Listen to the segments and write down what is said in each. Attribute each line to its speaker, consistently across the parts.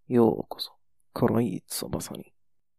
Speaker 1: يوكوزو كورويتسو بصري.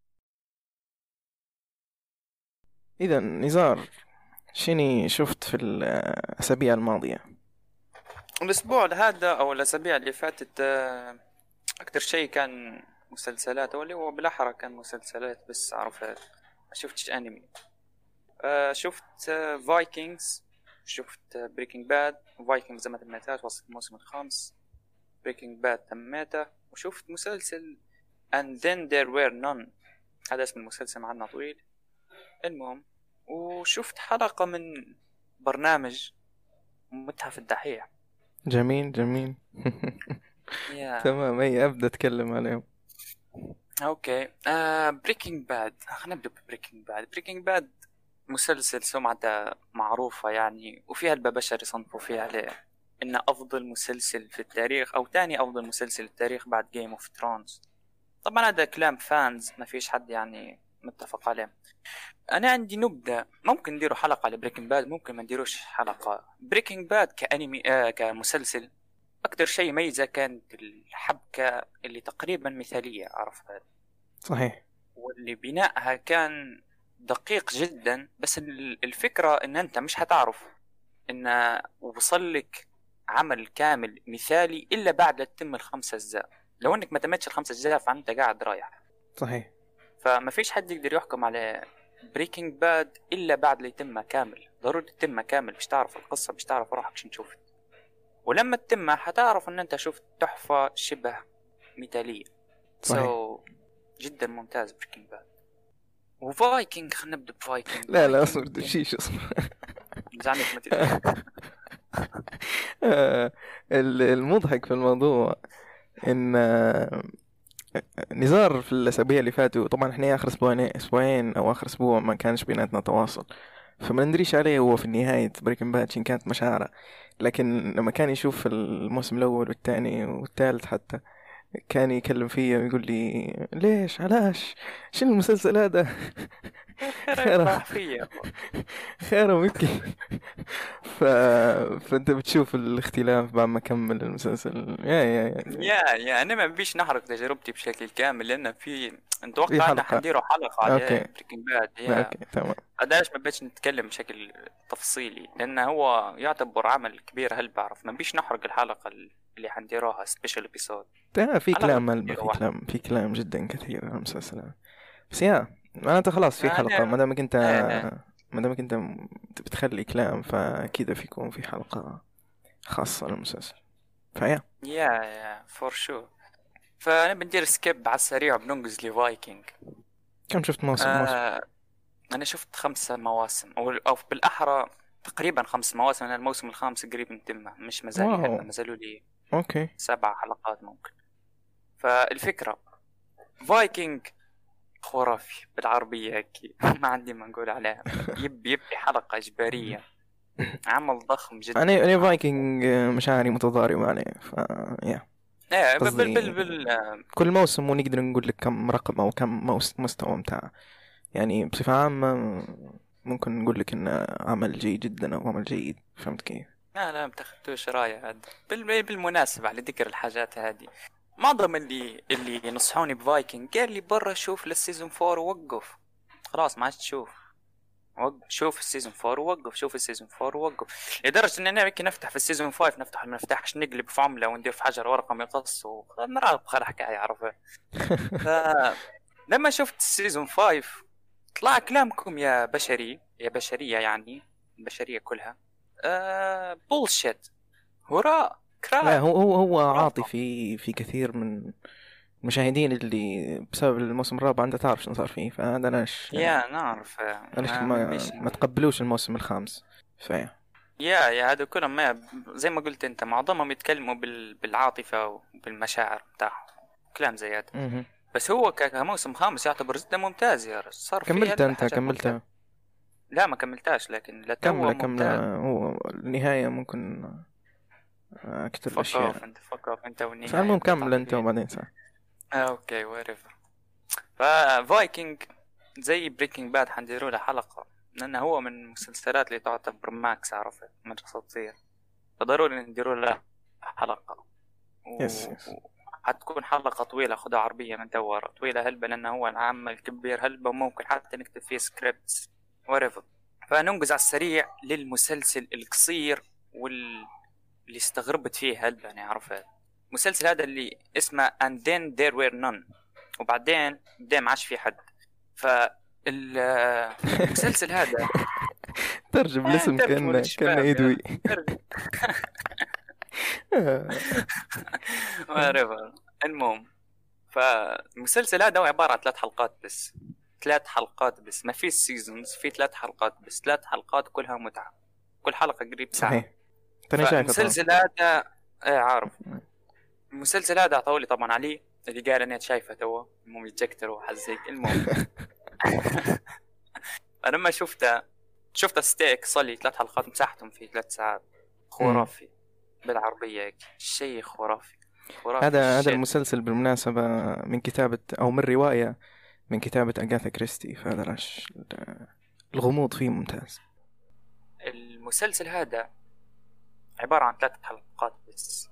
Speaker 1: إذا نزار، شني شفت في الأسابيع الماضية؟
Speaker 2: الأسبوع هذا أو الأسابيع اللي فاتت أكتر شيء كان مسلسلات، أو اللي هو بالأحرى كان مسلسلات بس عرفت. ما شفتش أنمي. شفت فايكنجز، شفت بريكنج باد. فايكنجز زي ما تميتها وصلت الموسم الخامس. بريكنج باد تميته. وشفت مسلسل And Then There Were None، هذا اسم المسلسل معنا طويل. المهم، وشفت حلقة من برنامج متحف الدحيح.
Speaker 1: جميل جميل.
Speaker 2: يا
Speaker 1: تمام، أي أبدأ أتكلم عليهم.
Speaker 2: اوكي. بريكنج باد، خلينا نبدا ببريكنج باد. بريكنج باد مسلسل سمعته معروفة يعني، وفيها البشر يصنفوا فيه عليه انه افضل مسلسل في التاريخ او تاني افضل مسلسل في التاريخ بعد جيم اوف ثرونز. طبعا هذا كلام فانز، ما فيش حد يعني متفق عليه. انا عندي نبذة، ممكن نديروا حلقة على بريكنج باد، ممكن ما نديروش حلقة. بريكنج باد كأنمي كمسلسل، اكتر شيء ميزة كانت الحبكة اللي تقريبا مثالية، عرفت؟
Speaker 1: صحيح.
Speaker 2: واللي بنائها كان دقيق جدا. بس الفكرة ان انت مش هتعرف ان وصل لك عمل كامل مثالي الا بعد لا تتم الخمسة اجزاء. لو انك ما تمتش الخمسة اجزاء فانت قاعد رايح.
Speaker 1: صحيح.
Speaker 2: فما فيش حد يقدر يحكم على بريكنج باد الا بعد لا يتم كامل. ضروري تتم كامل باش تعرف القصة، باش تعرف روحك شنو شفت. ولما تتم هتعرف ان انت شفت تحفة شبه مثالية.
Speaker 1: صحيح.
Speaker 2: جدا ممتاز بريكنج باد. وفايكنج، خلينا نبدا بفايكنج.
Speaker 1: لا لا، أصبر،
Speaker 2: فايكنج
Speaker 1: دشيش أصبر.
Speaker 2: زعلت متى.
Speaker 1: المضحك في الموضوع إن نزار في الأسابيع اللي فاتوا، طبعا احنا آخر أسبوعين أو آخر أسبوع ما كانش بيناتنا تواصل، فما ندريش عليه هو في نهاية بريكنج باد شين كانت مشاعره. لكن لما كان يشوف الموسم الأول والثاني والثالث حتى، كان يكلم فيا ويقول لي ليش علاش شنو المسلسل هذا.
Speaker 2: خير
Speaker 1: خير،
Speaker 2: يفرح فيا.
Speaker 1: خير ومبكي. ف... فانت بتشوف الاختلاف بعد ما كمل المسلسل.
Speaker 2: يا انا ما بيش نحرق تجربتي بشكل كامل، لان في
Speaker 1: في
Speaker 2: نتوقع ان
Speaker 1: حلقة.
Speaker 2: حنديروا حلقه
Speaker 1: اوكي.
Speaker 2: على بريكنج باد. يا
Speaker 1: اوكي تمام.
Speaker 2: قداش ما بيش نتكلم بشكل تفصيلي، لان هو يعتبر عمل كبير. هل بعرف ما بيش نحرق الحلقه اللي حنديروها سبيشال ابيسود.
Speaker 1: في
Speaker 2: على الاغلب
Speaker 1: كلام ملبى،
Speaker 2: حنديروا واحد.
Speaker 1: في كلام جدا كثير عن المسلسل هذا. بس معناته خلاص في حلقة،
Speaker 2: انا
Speaker 1: ما دامك انت بتخلي كلام، فاكيد فيكون في حلقة خاصة للمسلسل.
Speaker 2: يا فور شو. فانا بندير سكيب على السريع وبننقز لفايكنج.
Speaker 1: كم شفت موسم؟
Speaker 2: آه أنا شفت 5 مواسم، أو بالأحرى تقريبا 5 مواسم. أنا الموسم الخامس قريب من تمه، مش مازال
Speaker 1: واو.
Speaker 2: لهنا، مازالوا لي
Speaker 1: اوكي.
Speaker 2: 7 حلقات ممكن. فالفكرة فايكنج خرافي بالعربية هيك. ما عندي ما نقول عليها. يبي حلقة إجبارية. عمل ضخم جدا.
Speaker 1: انا فايكنج مشاعري متضاربة عليه، يا
Speaker 2: ايه
Speaker 1: قصدي
Speaker 2: بال
Speaker 1: كل موسم مو نقدر نقول لك كم رقم او كم مستوى متاع. يعني بصفة عامة ممكن نقول لك انه عمل جيد جدا او عمل جيد. فهمت كيف؟
Speaker 2: لا متاخدتوش راية هذا. بالمناسبة على ذكر الحاجات هذه، معظم اللي ينصحوني بفايكنج قال لي برا شوف للسيزون 4 ووقف. خلاص ما عادش تشوف. شوف السيزون 4 ووقف، شوف السيزون 4 ووقف. لدرجة ان انا يمكن نفتح في السيزون 5، نفتح المفتاح عشان نقلب في عملة وندير في حجر ورقة مقص ونراقب خل حكاية، عرفت؟ فلما شفت السيزون 5 طلع كلامكم يا بشري، يا بشرية يعني البشرية كلها بولشيت، هراء،
Speaker 1: لا،
Speaker 2: كراب،
Speaker 1: هو
Speaker 2: خرافة.
Speaker 1: عاطفي في كثير من المشاهدين اللي بسبب الموسم الرابع. انت تعرف شنو صار فيه، فهذا
Speaker 2: يا نعرف.
Speaker 1: ما تقبلوش الموسم الخامس.
Speaker 2: يا هذا كلهم ما زي ما قلت انت، معظمهم يتكلموا بالعاطفة وبالمشاعر بتاعهم، كلام زي هذا.
Speaker 1: مهم.
Speaker 2: بس هو كموسم خامس يعتبر جدا ممتاز يا رجل. صار فيه
Speaker 1: كملت
Speaker 2: هلبة
Speaker 1: انت
Speaker 2: حاجات ممتازة.
Speaker 1: كملتها؟
Speaker 2: لا ما كملتاش، لكن لتو ممتاز.
Speaker 1: كملة هو النهاية ممكن أكثر الأشياء.
Speaker 2: فك اوف انت والنهاية
Speaker 1: فالمهم
Speaker 2: بقطع
Speaker 1: كمل أنت
Speaker 2: بالفيديو.
Speaker 1: وبعدين صح.
Speaker 2: اوكي وريفر. ففايكنج زي بريكنج باد حنديروا له حلقة، لأنه هو من المسلسلات اللي تعتبر ماكس، عرفت، من أساطير. فضروري نديروا له حلقة.
Speaker 1: يس يس.
Speaker 2: حتكون حلقة طويلة، خدها عربية من دورة طويلة هلبة، لأنه هو العمل كبير هلبة، وممكن حتى نكتب فيه سكريبتس وريفر. فننقز على السريع للمسلسل القصير اللي استغربت فيه هلبة. أنا عرفت المسلسل هذا اللي اسمه And Then There Were None، وبعدين ما عاش في حد. فالمسلسل هذا
Speaker 1: ترجم الاسم
Speaker 2: ترجموا
Speaker 1: كأنه
Speaker 2: للشباب يا
Speaker 1: يدوي.
Speaker 2: أخي، whatever. المهم، فالمسلسل هذا هو عبارة عن 3 حلقات بس، 3 حلقات بس، ما في سيزونز، في 3 حلقات بس، 3 حلقات كلها متعة، كل حلقة قريب ساعة.
Speaker 1: صحيح، تاني شايفه طبعا.
Speaker 2: فالمسلسل هذا عارف، المسلسل هذا أعطولي طبعا عليه اللي قال أنا شايفه توا، المهم يتجكتر وحزيك. المهم أنا لما شفت ستيك صلي 3 حلقات مساحتهم في 3 ساعات، خرافي بالعربية هيك، شيء خرافي.
Speaker 1: هذا المسلسل بالمناسبة من كتابة أو من رواية من كتابة أغاثا كريستي، فهذا الغموض فيه ممتاز.
Speaker 2: المسلسل هذا عبارة عن 3 حلقات بس،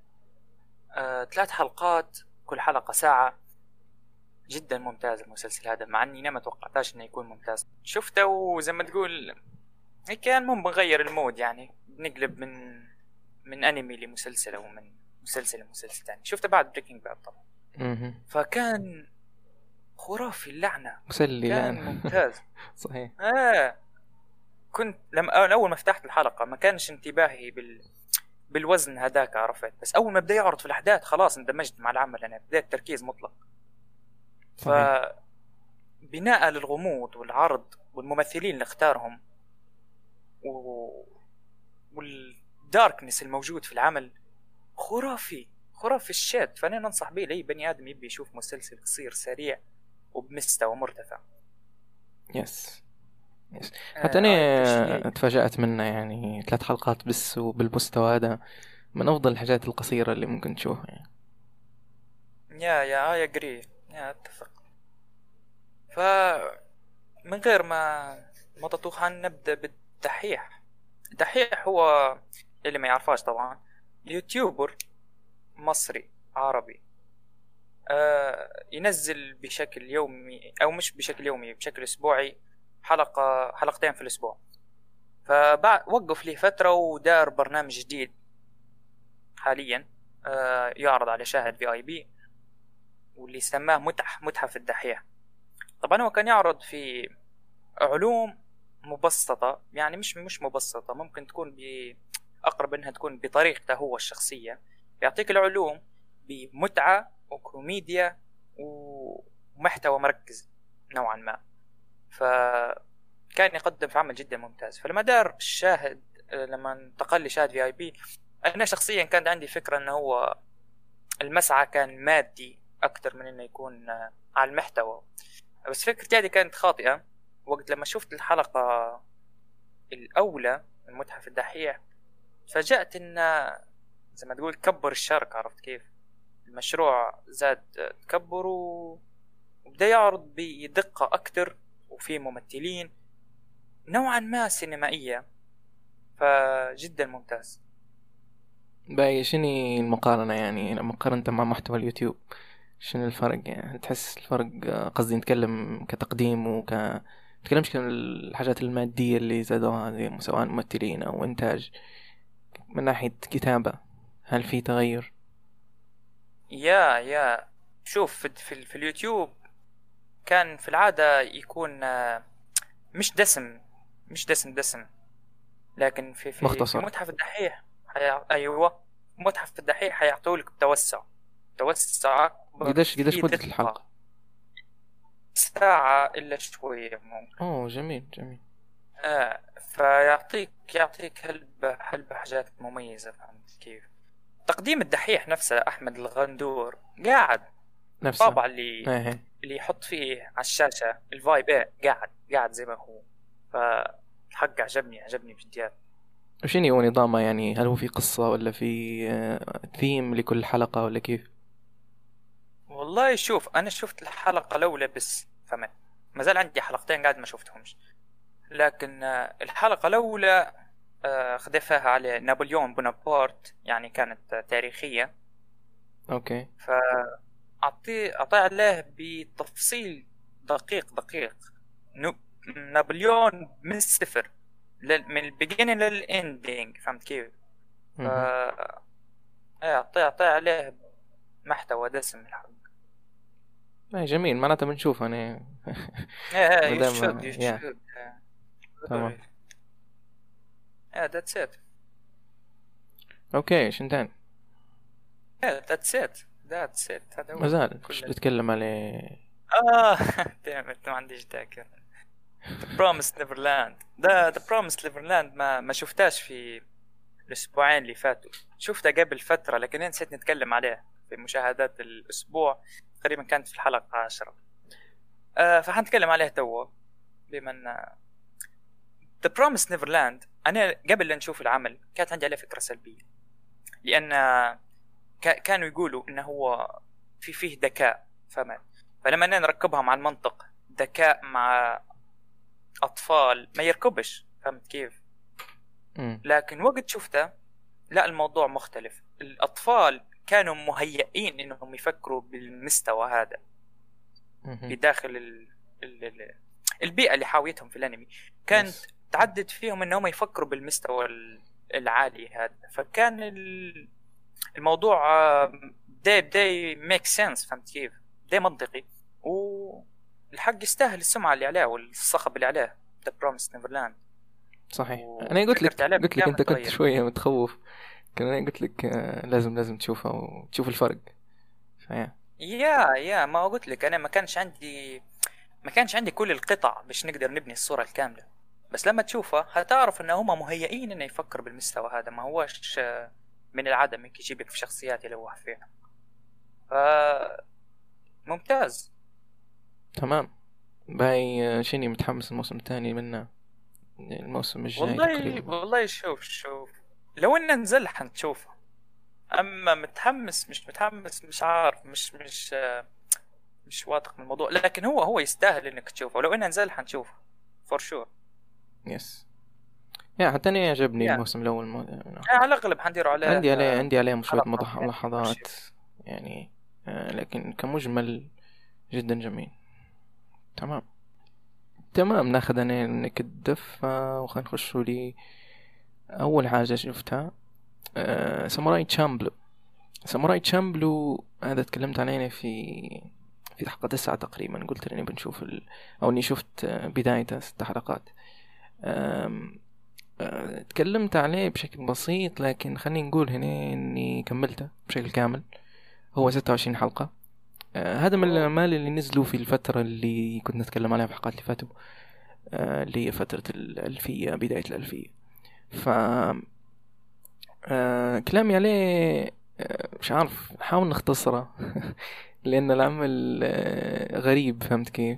Speaker 2: 3 حلقات كل حلقة ساعة. جدا ممتاز المسلسل هذا، مع اني ما توقعتاش انه يكون ممتاز. شفته وزي ما تقول كان مو بغير المود، يعني بنقلب من انمي لمسلسل او من مسلسل لمسلسل ثاني. شفته بعد بريكنج باد طبعا، فكان خرافي اللعنة،
Speaker 1: مسلي
Speaker 2: كان
Speaker 1: لعنة.
Speaker 2: ممتاز.
Speaker 1: صحيح.
Speaker 2: كنت لما اول ما فتحت الحلقة ما كانش انتباهي بالوزن هذاك، عرفت، بس اول ما بدا يعرض في الاحداث خلاص اندمجت مع العمل، انا بديت تركيز مطلق. فبناء للغموض والعرض والممثلين اللي اختارهم والداركنس الموجود في العمل خرافي الشات. فأنا ننصح به لأي بني آدم يبي يشوف مسلسل قصير سريع وبمستوى مرتفع.
Speaker 1: يس حتى أنا اتفاجأت منه، يعني 3 حلقات بس وبالمستوى هذا من أفضل الحاجات القصيرة اللي ممكن تشوفها يعني.
Speaker 2: يا أجري، يا أتفق. فمن غير ما تطوخ نبدأ بالدحيح. الدحيح هو اللي ما يعرفاش طبعا يوتيوبر مصري عربي، ينزل بشكل يومي او مش بشكل يومي، بشكل اسبوعي، حلقتين في الاسبوع. فبعد وقف لي فترة ودار برنامج جديد حاليا يعرض على شاهد VIP، واللي سماه متحف الدحيح. طبعا هو كان يعرض في علوم مبسطة، يعني مش مبسطة، ممكن تكون أقرب إنها تكون بطريقته هو الشخصية. يعطيك العلوم بمتعة وكوميديا ومحتوى مركز نوعا ما، فكان يقدم في عمل جدا ممتاز. فلما دار الشاهد، لما انتقل لشاهد VIP، أنا شخصيا كان عندي فكرة إنه هو المسعى كان مادي أكتر من إنه يكون على المحتوى، بس فكرتي هذه كانت خاطئة. وقت لما شفت الحلقة الأولى من متحف الدحيح فجأت إن زي ما تقول كبر الشرق، عرفت كيف؟ المشروع زاد تكبر وبدأ يعرض بدقة أكتر، وفي ممثلين نوعا ما سينمائية، فجدا ممتاز.
Speaker 1: باقي شنو المقارنة يعني لما قارنت مع محتوى اليوتيوب؟ شنو الفرق يعني؟ تحس الفرق، قصدي نتكلم كتقديم نتكلمش كان الحاجات المادية اللي زادوها زي سواء ممثلين أو إنتاج، من ناحية كتابة هل في تغير؟
Speaker 2: يا شوف في اليوتيوب كان في العادة يكون مش دسم، لكن في متحف الدحيح أيوة، متحف الدحيح حيعطولك توسع
Speaker 1: قديش مدة الحلقة؟
Speaker 2: ساعة إلا شوية ممكن.
Speaker 1: جميل.
Speaker 2: فيعطيك هلبة حاجات مميزة، فهمت كيف؟ تقديم الدحيح نفسه أحمد الغندور قاعد نفسه، طابع اللي يحط فيه على الشاشة الفايب قاعد زي ما هو. فالحق عجبني بجديات.
Speaker 1: وشيني هو نظامه يعني؟ هل هو في قصة ولا في ثيم لكل حلقة ولا كيف؟
Speaker 2: والله شوف، أنا شفت الحلقة الأولى بس، فما زال عندي حلقتين قاعد ما شفتهمش، لكن الحلقة الأولى خذفها على نابليون بونابرت، يعني كانت تاريخية.
Speaker 1: اوكي.
Speaker 2: أعطي عليه بتفصيل دقيق دقيق. نابليون من الصفر، من البيجينين للإندينج، فهمت كيف؟ ف أعطي عليه محتوى دسم الحق.
Speaker 1: جميل، معناته بنشوف انا.
Speaker 2: يشد
Speaker 1: مادام
Speaker 2: يشد.
Speaker 1: تمام.
Speaker 2: that's it.
Speaker 1: اوكي، شنتان
Speaker 2: that's it. هذا هو.
Speaker 1: ما زال شو تتكلم عليه؟
Speaker 2: دامت ما عنديش ذاكرة. The Promised Neverland. The Promised Neverland ما شفتاش في الأسبوعين اللي فاتوا، شفتها قبل فترة لكن نسيت نتكلم عليه في مشاهدات الأسبوع، تقريبا كانت في الحلقة 10. فحنتكلم عليه توا. بمن The Promised Neverland، أنا قبل لا نشوف العمل كانت عندي عليه فكرة سلبية، لأن كانوا يقولوا إنه هو فيه ذكاء، فهمت؟ فلما نركبها مع المنطق، ذكاء مع أطفال ما يركبش، فهمت كيف؟ لكن وقت شفته لا، الموضوع مختلف. الأطفال كانوا مهيئين إنهم يفكروا بالمستوى هذا بداخل البيئة اللي حاويتهم في الأنمي، كانت تعدد فيهم إنهم يفكروا بالمستوى العالي هذا. فكان الموضوع بداي ميك سنس، فهمت كيف؟ بداي منطقي، والحق يستاهل السمعة اللي عليه والصخب اللي عليه. The Promised Neverland
Speaker 1: صحيح. انا قلت لك انت كنت شويه متخوف، كان انا قلت لك لازم تشوفه وتشوف الفرق.
Speaker 2: يا ما قلت لك انا ما كانش عندي كل القطع باش نقدر نبني الصوره الكامله، بس لما تشوفه هتعرف ان هم مهيئين انه يفكر بالمستوى هذا، ما هوش من العدم يجيب لك في شخصيات يلوح فيها. ممتاز.
Speaker 1: تمام. باي شيني متحمس الموسم الثاني منه، الموسم الجاي
Speaker 2: والله شوف لو انه نزل حنشوفه، اما مش متحمس، مش عارف، مش واثق من الموضوع، لكن هو يستاهل انك تشوفه، ولو انه نزل حنشوفه فور شور.
Speaker 1: يس. حتى انا عجبني الموسم الاول.
Speaker 2: على الاغلب حندير عليه،
Speaker 1: عندي عليه شويه ملاحظات يعني، لكن كمجمل جدا جميل. تمام. ناخذ انا الدفة وخلينا نخش لي اول حاجه شفتها. ساموراي تشامبلو هذا تكلمت عليه في حلقة 9 تقريبا، قلت اني بنشوف او اني شفت بدايته 6 حلقات. تكلمت عليه بشكل بسيط، لكن خليني نقول هنا اني كملته بشكل كامل. هو 26 حلقة. هذا من الأعمال اللي نزلوا في الفترة اللي كنت نتكلم عليها في الحلقات اللي فاتوا، اللي هي فترة الألفية، بداية الألفية. كلامي عليه مش عارف، حاول نختصره لأن العمل غريب، فهمت كيف،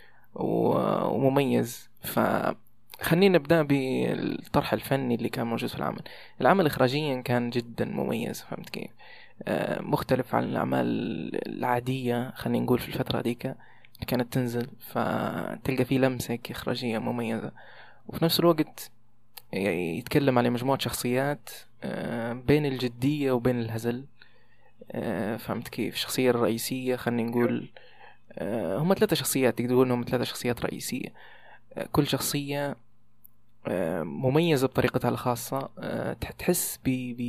Speaker 1: ومميز. فخلينا نبدأ بالطرح الفني اللي كان موجود في العمل إخراجيا كان جدا مميز، فهمت كيف، مختلف عن الأعمال العادية، خلينا نقول في الفترة ديك كانت تنزل، فتلقى فيه لمسة إخراجية مميزة، وفي نفس الوقت يتكلم على مجموعة شخصيات بين الجدية وبين الهزل. فهمت كيف؟ الشخصية الرئيسية خلينا نقول هم 3 شخصيات، تقدر تقول انهم 3 شخصيات رئيسية، كل شخصية مميزة بطريقتها الخاصة، تحس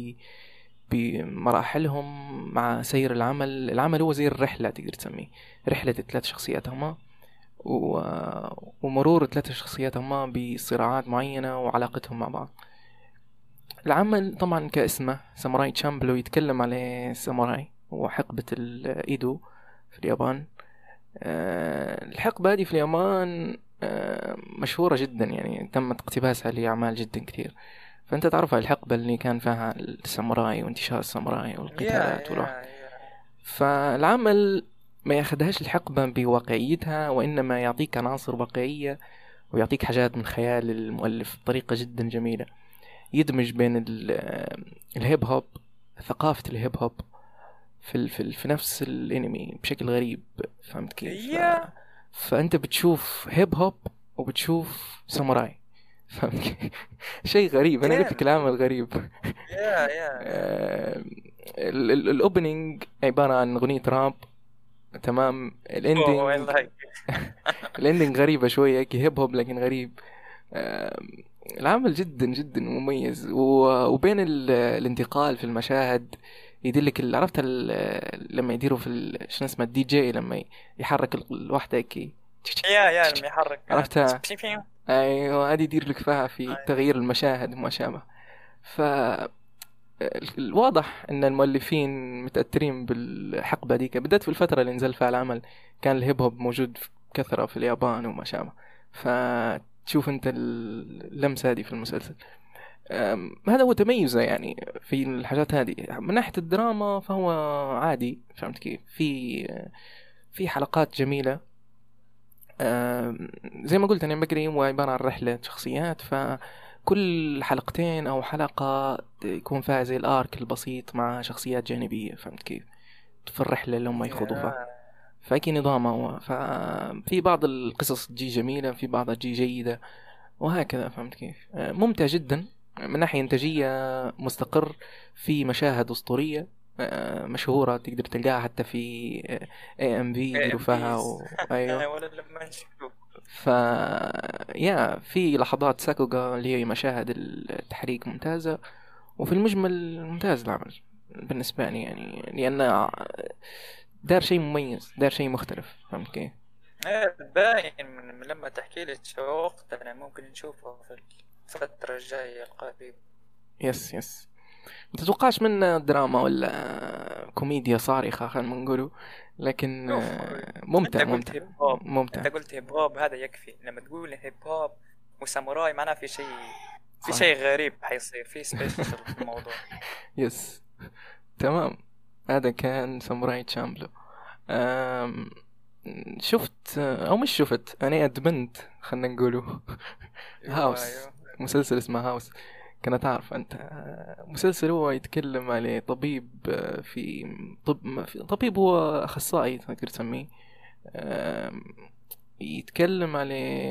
Speaker 1: بمراحلهم مع سير العمل هو زي الرحلة، تقدر تسميه رحلة 3 شخصيات هما، ومرور 3 شخصيات هما بصراعات معينة وعلاقتهم مع بعض. العمل طبعا كاسمه ساموراي تشامبلو يتكلم على ساموراي وحقبة الإيدو في اليابان. الحقبة هذه في اليابان مشهورة جدا، يعني تم اقتباسها لأعمال جدا كثير، فأنت تعرفها الحقبة اللي كان فيها الساموراي وانتشار الساموراي والقتالات فالعمل ما ياخدهاش الحقبة بواقعيتها، وإنما يعطيك عناصر واقعية ويعطيك حاجات من خيال المؤلف بطريقة جدا جميلة، يدمج بين الهيب هوب، ثقافة الهيب هوب في نفس الانمي بشكل غريب، فهمت كيف؟ فأنت بتشوف هيب هوب وبتشوف ساموراي، فهمت كيف؟ شيء غريب. أنا قلت لك العمل غريب. الاوبننج عبارة عن اغنية راب. تمام.
Speaker 2: اوه
Speaker 1: الاندنج،
Speaker 2: والله.
Speaker 1: الاندنج غريبة شوية كي هيب هوب لكن غريب. آم، العمل جدا جدا مميز، وبين الانتقال في المشاهد يدلك عرفت لما يديروا في شنو اسمه الدي جي لما يحرك الواحدة كي
Speaker 2: يا لما يحرك
Speaker 1: عرفتها.
Speaker 2: بيم بيم.
Speaker 1: ايوه هذه يدير لك فيها في تغيير المشاهد وما شابه. ف الواضح ان المؤلفين متأثرين بالحقبة ديك، بدأت في الفترة اللي نزل فيها العمل كان الهيب هوب موجود كثرة في اليابان وما شابه. فتشوف انت اللمسة هذه في المسلسل. هذا هو تميزه يعني في الحاجات هذه. من ناحية الدراما فهو عادي، فهمت كيف؟ في حلقات جميلة. زي ما قلت أنا بقري هو عبارة عن رحلة شخصيات، فكل حلقتين أو حلقة يكون فيها زي الآرك البسيط مع شخصيات جانبية، فهمت كيف؟ في الرحلة اللي هم يخوضوا فيها. فأكي نظام هو، ففي بعض القصص تجي جميلة، في بعضها تجي جيدة، وهكذا، فهمت كيف؟ ممتع جدا من ناحية إنتاجية، مستقر، في مشاهد أسطورية مشهورة تقدر تلقاها حتى في اي ام في يديروا فيها ايوه.
Speaker 2: ولا لما نشوف.
Speaker 1: ف يا في لحظات ساكوغا اللي هي مشاهد التحريك ممتازة، وفي المجمل ممتاز العمل بالنسبة لي يعني، لأن دار شيء مميز، دار شيء مختلف، فهمت كيف؟
Speaker 2: باين من لما تحكي لي تشوقت أنا، ممكن نشوفه في الفترة الجاية القريبة.
Speaker 1: يس يس. متتوقعش من دراما ولا كوميديا صارخة خلينا نقوله، لكن
Speaker 2: شوف،
Speaker 1: ممتع
Speaker 2: انت قلت
Speaker 1: ممتع
Speaker 2: هيب هوب،
Speaker 1: ممتع.
Speaker 2: انت قلت هيب هوب هذا يكفي. لما تقول هيب هوب وساموراي معناه في شيء، في
Speaker 1: صحيح.
Speaker 2: شيء غريب حيصير، في سبيشل في الموضوع.
Speaker 1: يس تمام. هذا كان ساموراي تشامبلو. أم... شفت او مش شفت، انا ادمنت خلينا نقوله
Speaker 2: ايوه
Speaker 1: هاوس.
Speaker 2: ايوه.
Speaker 1: مسلسل اسمه هاوس. كنت عارف انت مسلسل هو يتكلم على طبيب في طبيب، هو اخصائي تقدر تسميه. أم، يتكلم على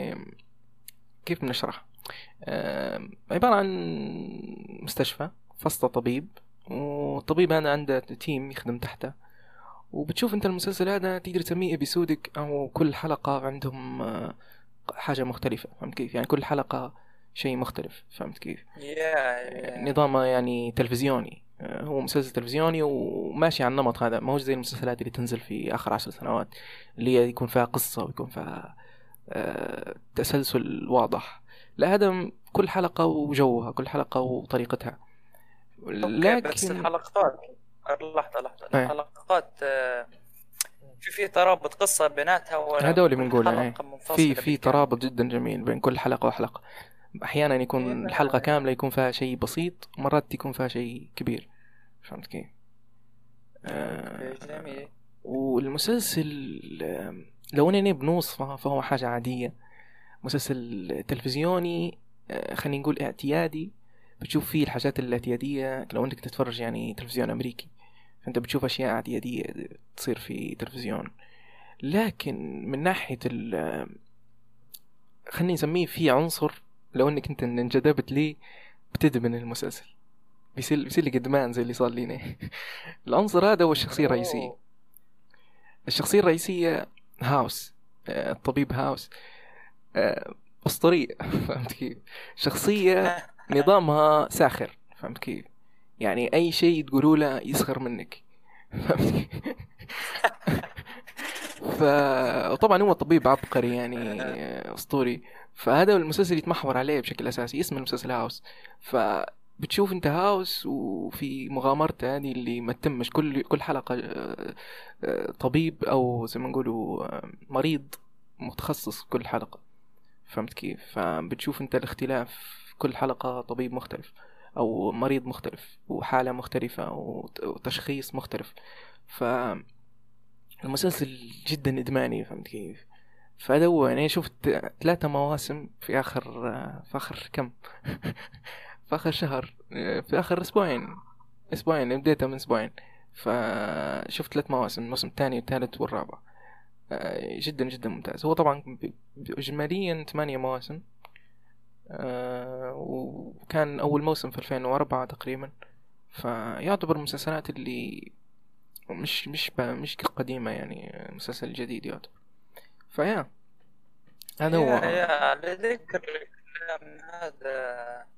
Speaker 1: كيف بنشرح. عبارة عن مستشفى فصل طبيب، والطبيب هذا عنده تيم يخدم تحته. وبتشوف انت المسلسل هذا تقدر تسميه ابيسودك، او كل حلقة عندهم حاجة مختلفة، فهمت كيف؟ يعني كل حلقة شيء مختلف، فهمت كيف؟
Speaker 2: يا
Speaker 1: نظامه يعني تلفزيوني. هو مسلسل تلفزيوني وماشي على النمط هذا، ما هوش زي المسلسلات اللي تنزل في آخر 10 سنوات اللي هي يكون فيها قصة ويكون فيها تسلسل واضح. لا، هذا كل حلقة وجوها، كل حلقة وطريقتها.
Speaker 2: اوكي. بس
Speaker 1: لكن
Speaker 2: الحلقات، لحظة
Speaker 1: ايه،
Speaker 2: الحلقات في ترابط قصة بيناتها، ولا
Speaker 1: هذا اللي
Speaker 2: كل
Speaker 1: بنقوله ايه.
Speaker 2: حلقة
Speaker 1: في
Speaker 2: منفصلة
Speaker 1: في
Speaker 2: بالكامل؟
Speaker 1: ترابط جدا جميل بين كل حلقة وحلقة. أحيانا يكون الحلقة كاملة يكون فيها شيء بسيط، ومرات يكون فيها شيء كبير، فهمت كيف؟
Speaker 2: اوكي جميل.
Speaker 1: والمسلسل لو انني بنوصفه فهو حاجة عادية، مسلسل تلفزيوني خلينا نقول اعتيادي. بتشوف فيه الحاجات الاعتيادية لو انك تتفرج يعني تلفزيون امريكي، فانت بتشوف اشياء اعتيادية تصير في تلفزيون. لكن من ناحية خلينا نسميه في عنصر، لو انك انت انجذبت ليه بتدمن المسلسل، بيصير لك ادمان زي اللي صار لينا. العنصر هذا هو الشخصية الرئيسية.
Speaker 2: أوه.
Speaker 1: الشخصية الرئيسية هاوس، الطبيب هاوس، أسطورية. فهمت كيف؟ شخصية نظامها ساخر، فهمت كيف؟ يعني أي شيء تقولوا له يسخر منك. فهمت كيف؟ وطبعا هو طبيب عبقري يعني أسطوري. فهذا المسلسل يتمحور عليه بشكل أساسي، اسم المسلسل هاوس. بتشوف انت هاوس وفي مغامرته هذه اللي ما تتمش، كل حلقة طبيب او زي ما نقولوا مريض متخصص كل حلقة، فهمت كيف؟ فبتشوف انت الاختلاف، كل حلقة طبيب مختلف او مريض مختلف وحالة مختلفة وتشخيص مختلف. فالمسلسل جدا ادماني، فهمت كيف؟ فهذا هو يعني. شفت 3 مواسم في اخر كم في آخر شهر، في آخر أسبوعين بديتها من أسبوعين. فشفت 3 مواسم، الموسم الثاني والثالث والرابع. جدا جدا ممتاز. هو طبعا إجماليا 8 مواسم. وكان أول موسم في 2004 تقريبا. فيعتبر المسلسلات اللي مش قديمة يعني، مسلسل جديد يعتبر. فيا هذا
Speaker 2: يا
Speaker 1: هو.
Speaker 2: على ذكر الكلام هذا،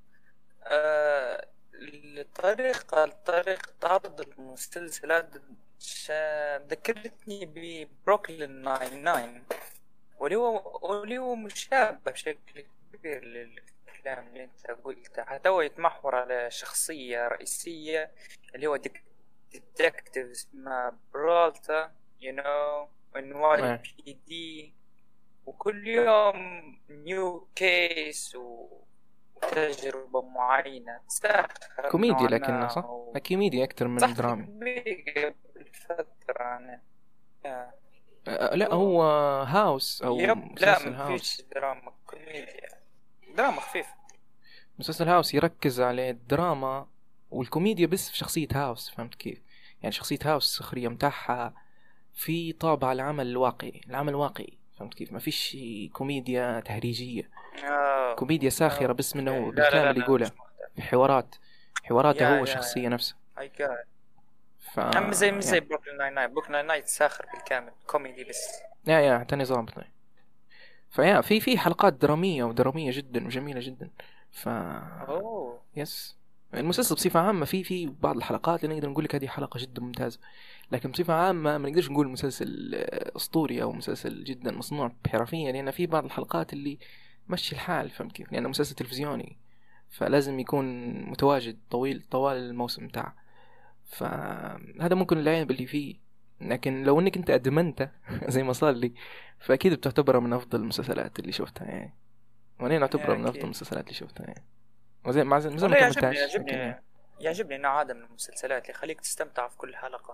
Speaker 2: طريقة عرض المسلسلات ذكرتني ببروكلين ناين ناين، واللي هو مشابه بشكل كبير للكلام اللي انت قلته. هذا هو يتمحور على شخصية رئيسية اللي هو ديتكتيف اسمه برالتا، ان واي
Speaker 1: إيه.
Speaker 2: بي دي، وكل يوم نيو كيس وتجربة معينة، ساحر
Speaker 1: كوميديا
Speaker 2: نوعا
Speaker 1: لكنه
Speaker 2: ما
Speaker 1: صح، كوميديا أكتر من
Speaker 2: صح
Speaker 1: درامي.
Speaker 2: بالفترة أنا.
Speaker 1: لا هو هاوس أو
Speaker 2: يب، لا
Speaker 1: مسلسل
Speaker 2: مفيش
Speaker 1: هاوس.
Speaker 2: دراما، كوميديا، دراما خفيفة.
Speaker 1: مسلسل هاوس يركز على الدراما والكوميديا بس في شخصية هاوس، فهمت كيف؟ يعني شخصية هاوس السخرية متاعها في طابع العمل الواقعي، العمل الواقعي، فهمت كيف؟ ما فيش كوميديا تهريجية، كوميديا ساخرة بس
Speaker 2: اوكي،
Speaker 1: منه
Speaker 2: لا لا
Speaker 1: بالكلام
Speaker 2: لا
Speaker 1: اللي
Speaker 2: لا
Speaker 1: يقوله
Speaker 2: مش مهتم.
Speaker 1: في حواراته
Speaker 2: يا
Speaker 1: هو
Speaker 2: يا
Speaker 1: الشخصية نفسها.
Speaker 2: اي جاد.
Speaker 1: ف
Speaker 2: اما زي مش زي
Speaker 1: يا
Speaker 2: بروكلين ناين ناين، بروكلين ناين ناين ساخر بالكامل، كوميدي بس.
Speaker 1: تاني ضابط. فيا في حلقات درامية ودرامية جدا وجميلة جدا. ف
Speaker 2: اوه.
Speaker 1: يس. المسلسل بصفة عامة في بعض الحلقات اللي نقدر نقول لك هذه حلقة جدا ممتازة، لكن بصفة عامة ما نقدرش نقول مسلسل أسطوري أو مسلسل جدا مصنوع بحرفية، لأن في بعض الحلقات اللي مشي الحال، فهمت كيف؟ لأنه مسلسل تلفزيوني فلازم يكون متواجد طوال الموسم بتاعه. فهذا ممكن العيب اللي فيه، لكن لو انك انت ادمنته زي ما صار لي، فاكيد بتعتبره من افضل المسلسلات اللي شفتها يعني، وانا
Speaker 2: يا
Speaker 1: اعتبره من افضل
Speaker 2: اكيد.
Speaker 1: المسلسلات اللي شفتها يعني. وزي ما
Speaker 2: والله يعجبني
Speaker 1: كملتهاش لكن
Speaker 2: يعجبني يعجبني نوع هذا من المسلسلات اللي يخليك تستمتع في كل حلقة.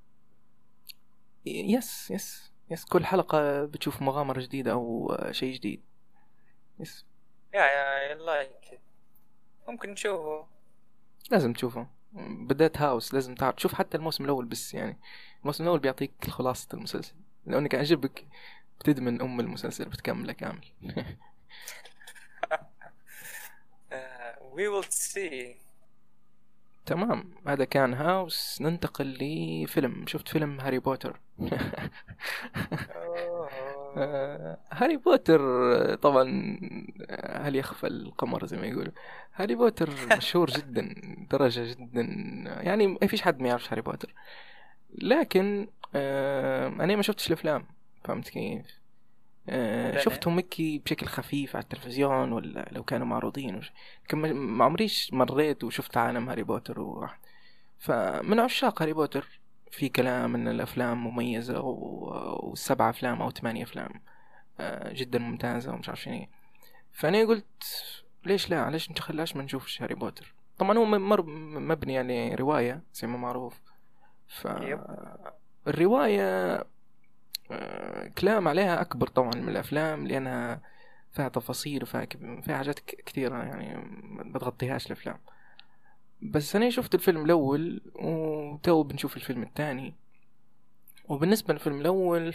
Speaker 1: يس كل حلقة بتشوف مغامرة جديدة او شيء جديد. يس.
Speaker 2: يا لايك، ممكن نشوفه.
Speaker 1: لازم تشوفه، بداية هاوس لازم تعرف تشوف حتى الموسم الاول بس يعني، الموسم الاول بيعطيك خلاصة المسلسل، لو انك عجبك بتدمن المسلسل بتكمله كامل.
Speaker 2: we will see.
Speaker 1: تمام، هذا كان هاوس. ننتقل لفيلم. شفت فيلم هاري بوتر؟ هاري بوتر طبعا، هل يخفى القمر زي ما يقولوا. هاري بوتر مشهور جدا درجة جدا، يعني ما فيش حد ما يعرفش هاري بوتر، لكن أنا ما شفتش الأفلام، فهمت كيف؟
Speaker 2: ولا أنا.
Speaker 1: شفتهم مكي بشكل خفيف على التلفزيون ولا لو كانوا معروضين لكن ما عمريش مريت وشفت عالم هاري بوتر فمن عشاق هاري بوتر في كلام ان الافلام مميزة و7 افلام او 8 افلام جدا ممتازة ومش عارف شنو. فانا قلت ليش لا، ليش ما نشوفش هاري بوتر. طبعا هو مبني على رواية زي ما معروف.
Speaker 2: يب.
Speaker 1: فالرواية كلام عليها أكبر طبعا من الأفلام، لأنها فيها تفاصيل فيها حاجات كثيرة يعني ما تغطيهاش الأفلام. بس أنا شفت الفيلم الأول وتو بنشوف الفيلم الثاني. وبالنسبة للفيلم الأول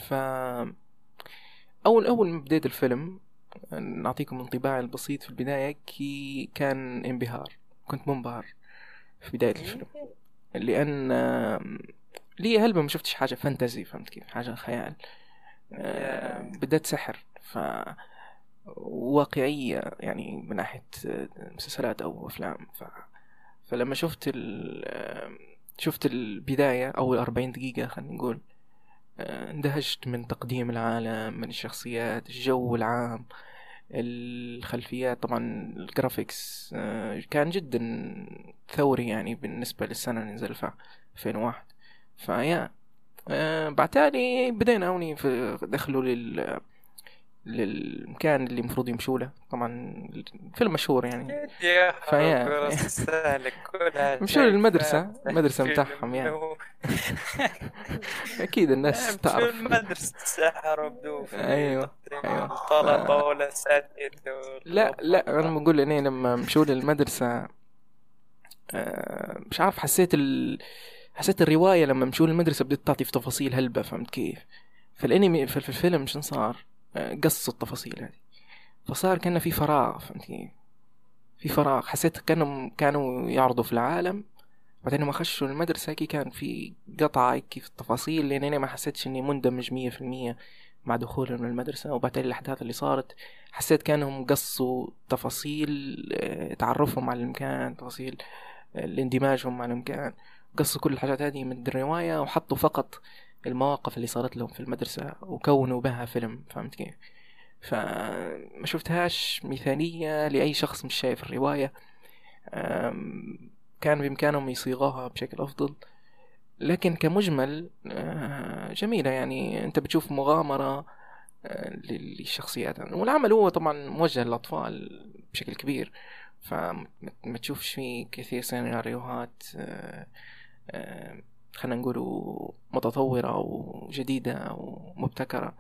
Speaker 1: أول ما بديت الفيلم، نعطيكم انطباع البسيط في البداية، كان انبهار، كنت منبهر في بداية الفيلم، لأن لي هلبة ما شفتش حاجة فانتازي، فهمت كيف؟ حاجة خيال. بدأت سحر واقعية يعني من ناحية مسلسلات أو أفلام. فلما شفت البداية أول 40 دقيقة خلينا نقول، اندهشت من تقديم العالم، من الشخصيات، الجو العام، الخلفيات، طبعا الجرافيكس كان جدا ثوري يعني بالنسبة للسنة اللي نزل فيها 2001. فيا بعتالي بدينا هوني في دخلوا للمكان اللي المفروض يمشوا له. طبعا الفيلم مشهور يعني.
Speaker 2: يا
Speaker 1: فيا
Speaker 2: فرس سهلك كلها
Speaker 1: مشوا
Speaker 2: شايفات
Speaker 1: للمدرسة، المدرسة متاعهم يعني. أكيد الناس
Speaker 2: شو
Speaker 1: تعرف.
Speaker 2: المدرسة سحر بدو في
Speaker 1: أيوه
Speaker 2: تقديم
Speaker 1: أيوه.
Speaker 2: الطلبة ولا ساتر
Speaker 1: لا أنا بقول إني لما مشوا للمدرسة مش عارف، حسيت الرواية لما مشوا للمدرسة بدأت تعطي في تفاصيل هلبة، فهمت كيف؟ فالانمي في الفيلم شن صار قص التفاصيل هذه، فصار كأنه في فراغ، فهمت كيف؟ في فراغ، حسيت كانوا يعرضوا في العالم بعدين لما خشوا المدرسة كي كان في قطعة كي في التفاصيل، لأن أنا ما حسيتش إني مندمج 100% مع دخولهم للمدرسة. وبعدين الأحداث اللي صارت حسيت كانهم قصوا تفاصيل تعرفهم على المكان، تفاصيل الاندماجهم مع المكان، قصوا كل الحاجات هذه من الرواية وحطوا فقط المواقف اللي صارت لهم في المدرسة وكونوا بها فيلم. فهمت كيف؟ فما شفتهاش مثالية لأي شخص مش شايف الرواية. كان بإمكانهم يصيغوها بشكل أفضل، لكن كمجمل جميلة. يعني أنت بتشوف مغامرة للشخصيات، والعمل هو طبعا موجه للأطفال بشكل كبير، فما تشوفش فيه كثير سيناريوهات خلينا نقولوا متطورة أو جديدة أو مبتكرة.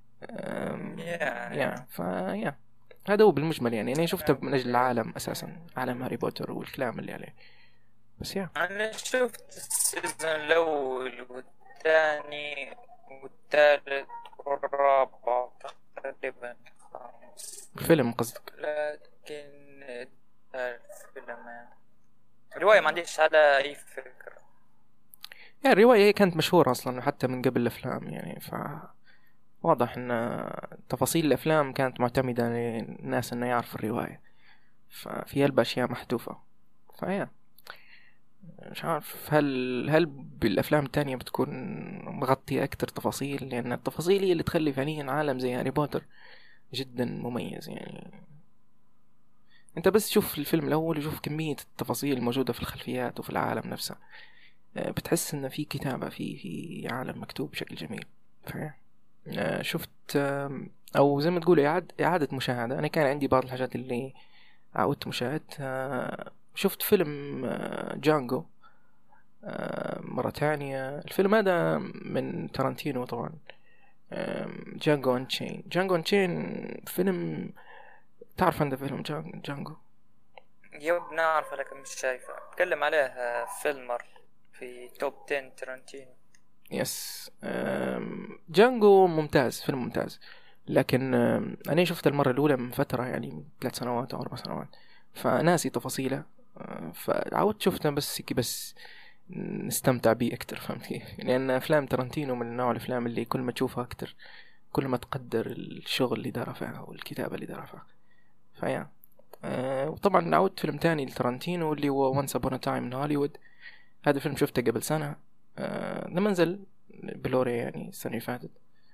Speaker 1: يا هذا هو بالمجمل. يعني أنا شفته من أجل العالم أساسا، عالم هاري بوتر والكلام اللي عليه. بس
Speaker 3: أنا شفت السيزون الأول والثاني والثالث والرابع تقريبا خامس.
Speaker 1: الفيلم قصدك؟
Speaker 3: لكن الفيلم الرواية ما عنديش على أي فكرة.
Speaker 1: يعني الرواية هي كانت مشهورة أصلا حتى من قبل الأفلام، يعني واضح ان تفاصيل الافلام كانت معتمدة للناس انه يعرف الرواية، ففي الاشياء محذوفة. فيا مش عارف هل بالافلام التانية بتكون مغطية اكتر تفاصيل، لان التفاصيل هي اللي تخلي فعليا عالم زي هاري بوتر جدا مميز. يعني انت بس شوف الفيلم الاول وشوف كمية التفاصيل الموجودة في الخلفيات وفي العالم نفسه، بتحس ان في كتابة في عالم مكتوب بشكل جميل. فيا شفت او زي ما تقول اعادة مشاهدة. انا كان عندي بعض الحاجات اللي عودت مشاهدتها. شفت فيلم جانجو مرة تانية. الفيلم هذا من تارانتينو طبعا. جانجو انشين فيلم. تعرف انت فيلم جانجو؟
Speaker 3: يب نعرف لكن مش شايفه. اتكلم عليه فيلمر في توب 10 تارانتينو.
Speaker 1: يس. جانجو ممتاز، فيلم ممتاز، لكن أنا شفت المرة الأولى من فترة، يعني من 3 سنوات أو 4 سنوات، فناسي تفاصيله. فعودت شفته بس نستمتع بيه أكتر. فهمت كيف؟ لأن أفلام تارانتينو من نوع الأفلام اللي كل ما تشوفها أكتر كل ما تقدر الشغل اللي دار فيها والكتابة اللي دار فيها. فيا وطبعا عودت فيلم تاني لتارانتينو اللي هو Once Upon a Time in Hollywood. هذا فيلم شفته قبل سنة لما نزل بلوري، يعني السنة اللي فاتت.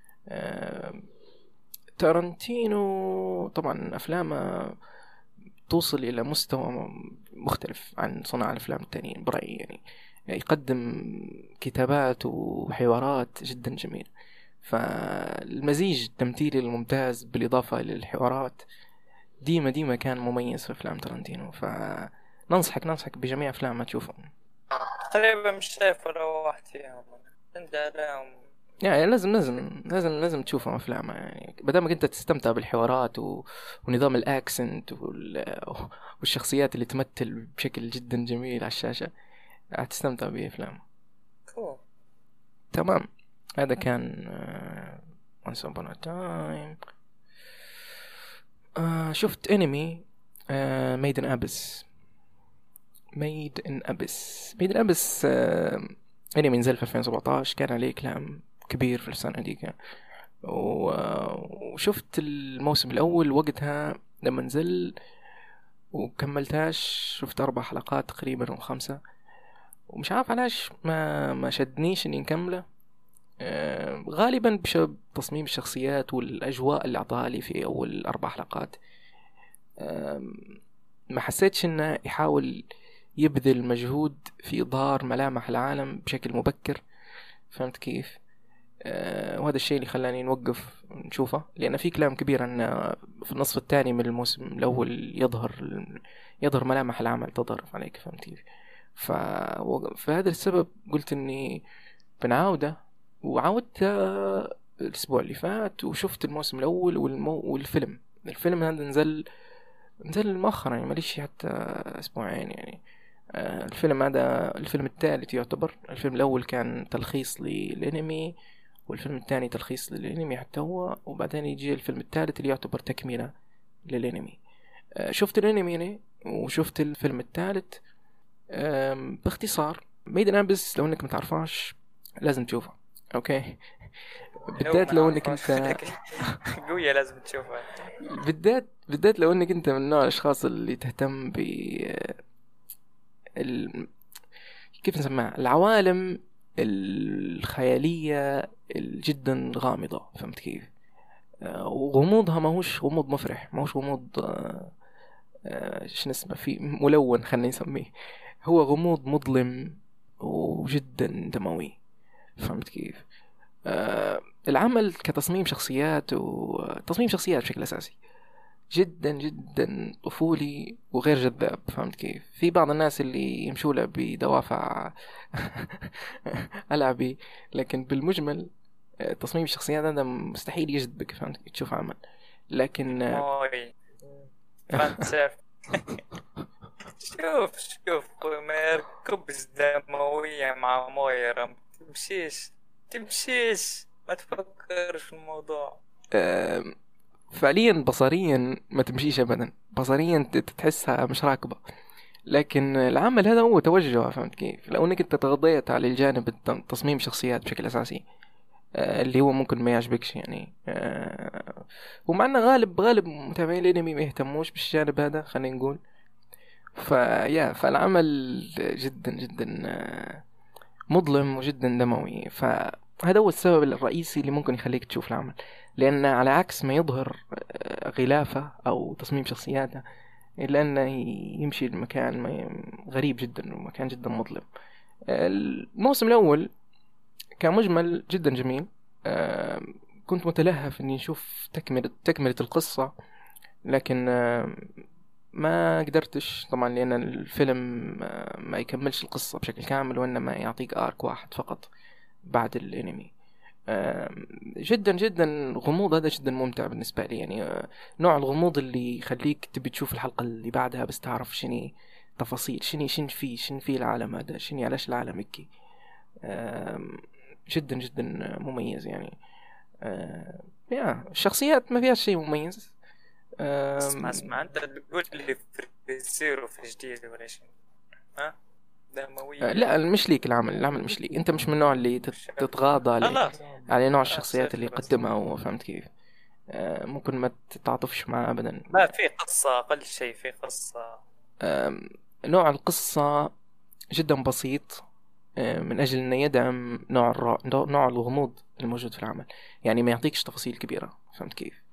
Speaker 1: تارانتينو طبعا أفلامه توصل إلى مستوى مختلف عن صناع الأفلام التانيين برأيي. يعني يقدم كتابات وحوارات جدا جميلة، فالمزيج التمثيلي الممتاز بالإضافة للحوارات ديما كان مميز في أفلام تارانتينو. فننصحك بجميع أفلامه تشوفهم.
Speaker 3: تقريبا مش شايف ولا واحد فيهم. انت عليهم
Speaker 1: يعني لازم تشوفهم أفلامه، يعني بدامك أنت تستمتع بالحوارات ونظام الأكسنت والشخصيات اللي تمثل بشكل جدا جميل على الشاشة، هتستمتع بأفلامه. تمام. هذا كان Once Upon a Time. شفت انمي Made in Abyss. انمي نزل في 2017، كان عليه كلام كبير في السنة دي وشفت الموسم الأول وقتها لما نزل وكملتاش. شفت 4 حلقات تقريبا أو 5، ومش عارف علاش ما شدنيش اني نكمله. غالبا بسبب تصميم الشخصيات والأجواء اللي أعطاها لي في أول 4 حلقات. ما حسيتش انه يحاول يبذل مجهود في إظهار ملامح العالم بشكل مبكر. فهمت كيف؟ وهذا الشيء اللي خلاني نوقف نشوفه، لأن في كلام كبير أن في النصف الثاني من الموسم الأول يظهر ملامح العمل تظهر عليك. فهمت كيف؟ فهذا السبب قلت إني بنعاوده، وعاودت الأسبوع اللي فات وشفت الموسم الأول والفيلم. الفيلم هذا نزل مؤخرا، يعني ماليش حتى أسبوعين يعني. الفيلم هذا الفيلم الثالث يعتبر. الفيلم الأول كان تلخيص للأنمي، والفيلم الثاني تلخيص للأنمي حتى هو، وبعدين يجي الفيلم الثالث اللي يعتبر تكملة للأنمي. شفت الأنمي وشفت الفيلم الثالث. باختصار ميد ان ابس لو انك متعرفاش لازم تشوفها. اوكي. بالذات لو انك انت
Speaker 3: قوية لازم تشوفها.
Speaker 1: بالذات لو انك انت من نوع الاشخاص اللي تهتم ب كيف نسميها العوالم الخيالية جدا غامضة. فهمت كيف؟ وغموضها ما هوش غموض مفرح، ما هوش غموض شو نسمى فيه ملون، خلينا نسميه. هو غموض مظلم وجدا دموي. فهمت كيف؟ العمل كتصميم شخصيات وتصميم شخصيات بشكل أساسي جدا جدا طفولي وغير جذاب. فهمت كيف؟ في بعض الناس اللي يمشوا له بدوافع ألعبي، لكن بالمجمل تصميم الشخصيات هذا مستحيل يجذبك. فهمت كيف؟ تشوف عمل لكن
Speaker 3: موي فانسير. شوف مير كبز دموية مع مويرة تمشيش ما تفكرش في الموضوع.
Speaker 1: فعليا بصريا ما تمشيش ابدا، بصريا تحسها مش راكبه. لكن العمل هذا هو توجه. فهمت كيف؟ لو انك انت تغطيت على الجانب تصميم شخصيات بشكل اساسي اللي هو ممكن ما يعجبكش يعني. ومع ان غالب متابعين الانمي ما يهتموش بالجانب هذا خلينا نقول. فالعمل جدا جدا مظلم وجدا دموي. فهذا هو السبب الرئيسي اللي ممكن يخليك تشوف العمل، لأن على عكس ما يظهر غلافة أو تصميم شخصياته، إلا أنه يمشي المكان غريب جدا ومكان جدا مظلم. الموسم الأول كان مجمل جدا جميل. كنت متلهف إني نشوف تكملة القصة، لكن ما قدرتش طبعا، لأن الفيلم ما يكملش القصة بشكل كامل، وإنما يعطيك آرك واحد فقط بعد الانمي. جدا جدا غموض. هذا جدا ممتع بالنسبة لي يعني. نوع الغموض اللي يخليك تبي تشوف الحلقة اللي بعدها بس تعرف شني تفاصيل، شن فيه العالم هذا، شني علاش العالم هيك. جدا جدا مميز يعني. الشخصيات ما فيها شيء مميز.
Speaker 3: اسمع انت تقول لي في زيرو في جديد ولا شيء؟ ها
Speaker 1: لا مش ليك العمل مش ليك. انت مش من النوع اللي تتغاضى على نوع الشخصيات اللي يقدمها. وفهمت كيف؟ ممكن ما تتعاطفش معه ابدا.
Speaker 3: ما في قصة، اقل شيء في قصة.
Speaker 1: نوع القصة جدا بسيط من اجل انه يدعم نوع الغموض الموجود في العمل، يعني ما يعطيكش تفاصيل كبيرة. فهمت كيف؟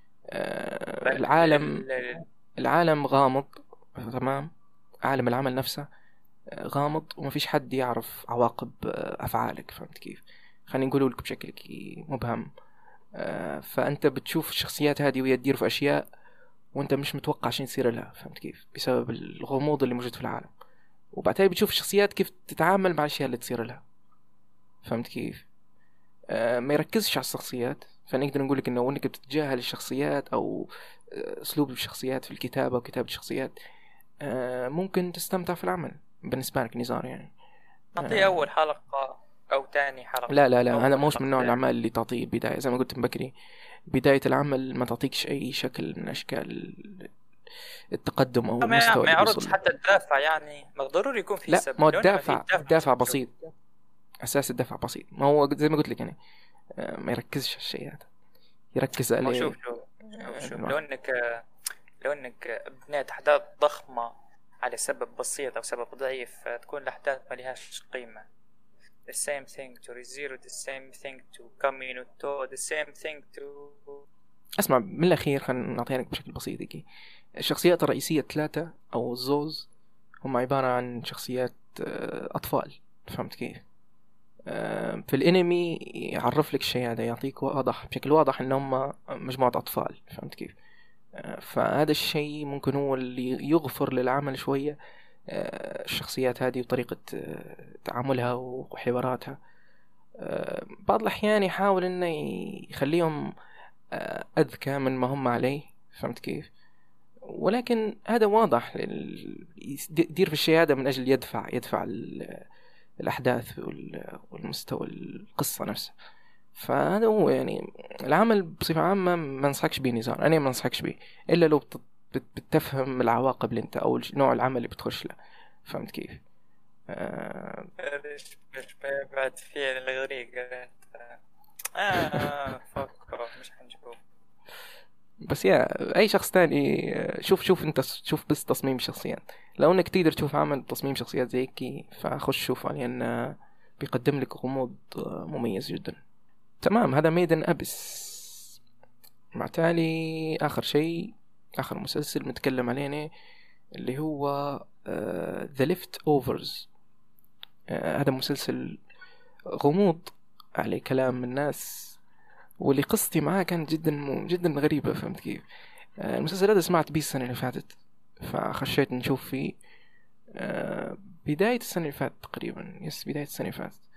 Speaker 1: العالم غامض تمام. عالم العمل نفسه غامض، وما فيش حد يعرف عواقب أفعالك. فهمت كيف؟ خلينا نقوله لك بشكل مبهم. فأنت بتشوف الشخصيات هذه وهي تدير في أشياء وأنت مش متوقع شيء يصير لها. فهمت كيف؟ بسبب الغموض اللي موجود في العالم. وبعدين بتشوف الشخصيات كيف تتعامل مع الأشياء اللي تصير لها. فهمت كيف؟ ما يركزش على الشخصيات. فنقدر نقول لك إنه إنك بتتجاهل الشخصيات أو أسلوب الشخصيات في الكتابة وكتابة الشخصيات ممكن تستمتع في العمل بالنسبة لك نزار يعني.
Speaker 3: تعطيه أول حلقة أو تاني حلقة.
Speaker 1: لا أنا موش من نوع الأعمال اللي تعطيه البداية. زي ما قلت من بكري، بداية العمل ما تعطيكش أي شكل من أشكال التقدم أو المستوى.
Speaker 3: ما يعرضش حتى الدافع يعني، ما ضروري يكون في سبب.
Speaker 1: لا ما الدافع بسيط. أساس الدافع بسيط. ما هو زي ما قلت لك يعني ما يركزش على الشيء هذا، يركز عليه.
Speaker 3: شوف لو انك بنيت احداث ضخمه على سبب بسيط او سبب ضعيف، تكون الاحداث ما لهاش قيمه. the same thing to ReZero, the same thing to Kaminoto, the same thing to.
Speaker 1: اسمع من الاخير خلينا نعطيها لك بشكل بسيط كي. الشخصيات الرئيسيه 3 او الزوز هم عباره عن شخصيات اطفال. فهمت كيف؟ في الانمي يعرف لك الشيء هذا، يعطيك واضح بشكل واضح ان هم مجموعه اطفال. فهمت كيف؟ فهذا الشيء ممكن هو اللي يغفر للعمل شويه الشخصيات هذه وطريقه تعاملها وحواراتها. بعض الاحيان يحاول انه يخليهم اذكى من ما هم عليه. فهمت كيف؟ ولكن هذا واضح يدير في الشيء هذا من اجل يدفع الأحداث والمستوى القصة نفسها. فهذا هو يعني العمل بصفة عامة. ما نصحكش بيه نزار، أنا ما نصحكش بيه إلا لو بتفهم العواقب اللي أنت أو نوع العمل اللي بتخش له. فهمت كيف؟
Speaker 3: مش بعد فيه الغريق فك مش حنشوف.
Speaker 1: بس يا اي شخص تاني شوف انت شوف بس تصميم الشخصيات. لو انك تقدر تشوف عمل تصميم شخصيات زي كي فخش شوفه، لان بيقدم لك غموض مميز جدا. تمام، هذا ميدن ابس. مع تالي اخر مسلسل متكلم عليه اللي هو The Leftovers. هذا مسلسل غموض عليه كلام الناس، واللي قصتي معاه كانت جدا غريبة. فهمت كيف؟ المسلسل هذا سمعت بيه السنة اللي فاتت، فخشيت نشوف فيه بداية السنة اللي فاتت تقريبا. بداية السنة اللي فاتت.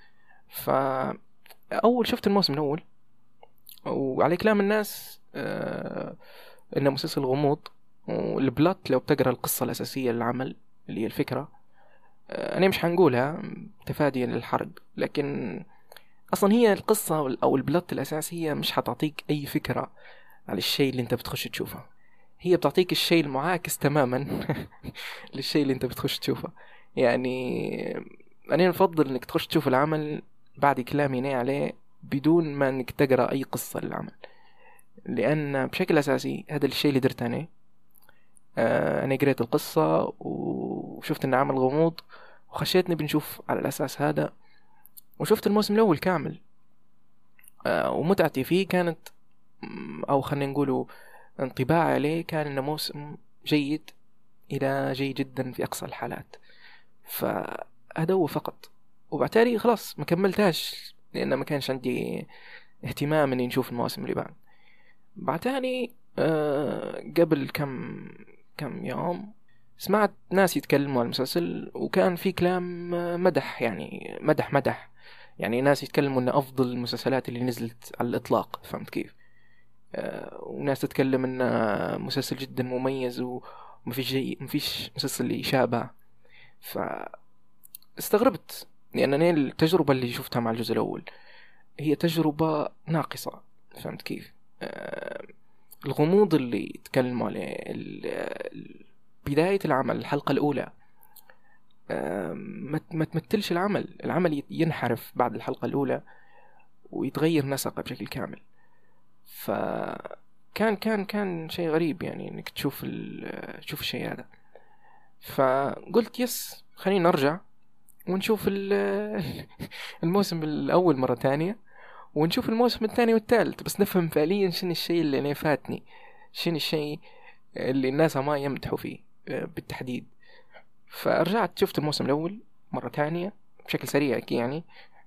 Speaker 1: فأول شفت الموسم الأول، وعلى كلام الناس إنه مسلسل غموض. والبلوت لو بتقرأ القصة الأساسية للعمل اللي هي الفكرة، أنا مش حنقولها تفاديا للحرق، لكن أصلا هي القصة أو البلوت الأساسية مش حتعطيك أي فكرة على الشيء اللي أنت بتخش تشوفه. هي بتعطيك الشيء المعاكس تماما للشيء اللي أنت بتخش تشوفه. يعني أنا نفضل إنك تخش تشوف العمل بعد كلامي عليه بدون ما إنك تقرأ أي قصة للعمل، لأن بشكل أساسي هذا الشيء اللي درت أنا قريت القصة وشفت إن عمل غموض وخشيتني بنشوف على الأساس هذا، وشفت الموسم الأول كامل. ومتعتي فيه كانت، أو خلينا نقوله انطباعي عليه كان إنه موسم جيد إلى جيد جدا في أقصى الحالات. فهذا هو فقط. وبعتالي خلاص ما كملتهاش لأن ما كانش عندي اهتمام إني نشوف المواسم اللي بعتالي قبل كم يوم سمعت ناس يتكلموا عن المسلسل، وكان في كلام مدح، يعني مدح يعني ناس يتكلموا انه افضل المسلسلات اللي نزلت على الاطلاق. فهمت كيف؟ وناس تتكلم انه مسلسل جدا مميز ومفيش مسلسل يشابه. فاستغربت لان التجربة اللي شفتها مع الجزء الاول هي تجربة ناقصة. فهمت كيف؟ الغموض اللي تكلموا عليه بداية العمل الحلقة الأولى ما تمثلش العمل ينحرف بعد الحلقة الأولى ويتغير نسقه بشكل كامل. فكان شيء غريب يعني إنك تشوف الشيء هذا. فقلت يس خلينا نرجع ونشوف الموسم الأول مرة تانية، ونشوف الموسم الثاني والثالث، بس نفهم فعليا شنو الشيء اللي أنا فاتني، شنو الشيء اللي الناس ما يمدحوا فيه بالتحديد. فرجعت شفت الموسم الأول مرة تانية بشكل سريع يعني.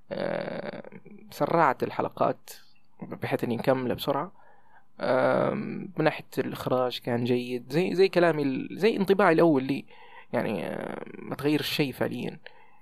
Speaker 1: سرعت الحلقات بحيث أني نكمل بسرعة. من ناحية الإخراج كان جيد زي كلامي، زي انطباعي الأول لي يعني. ما تغير الشيء فعليا.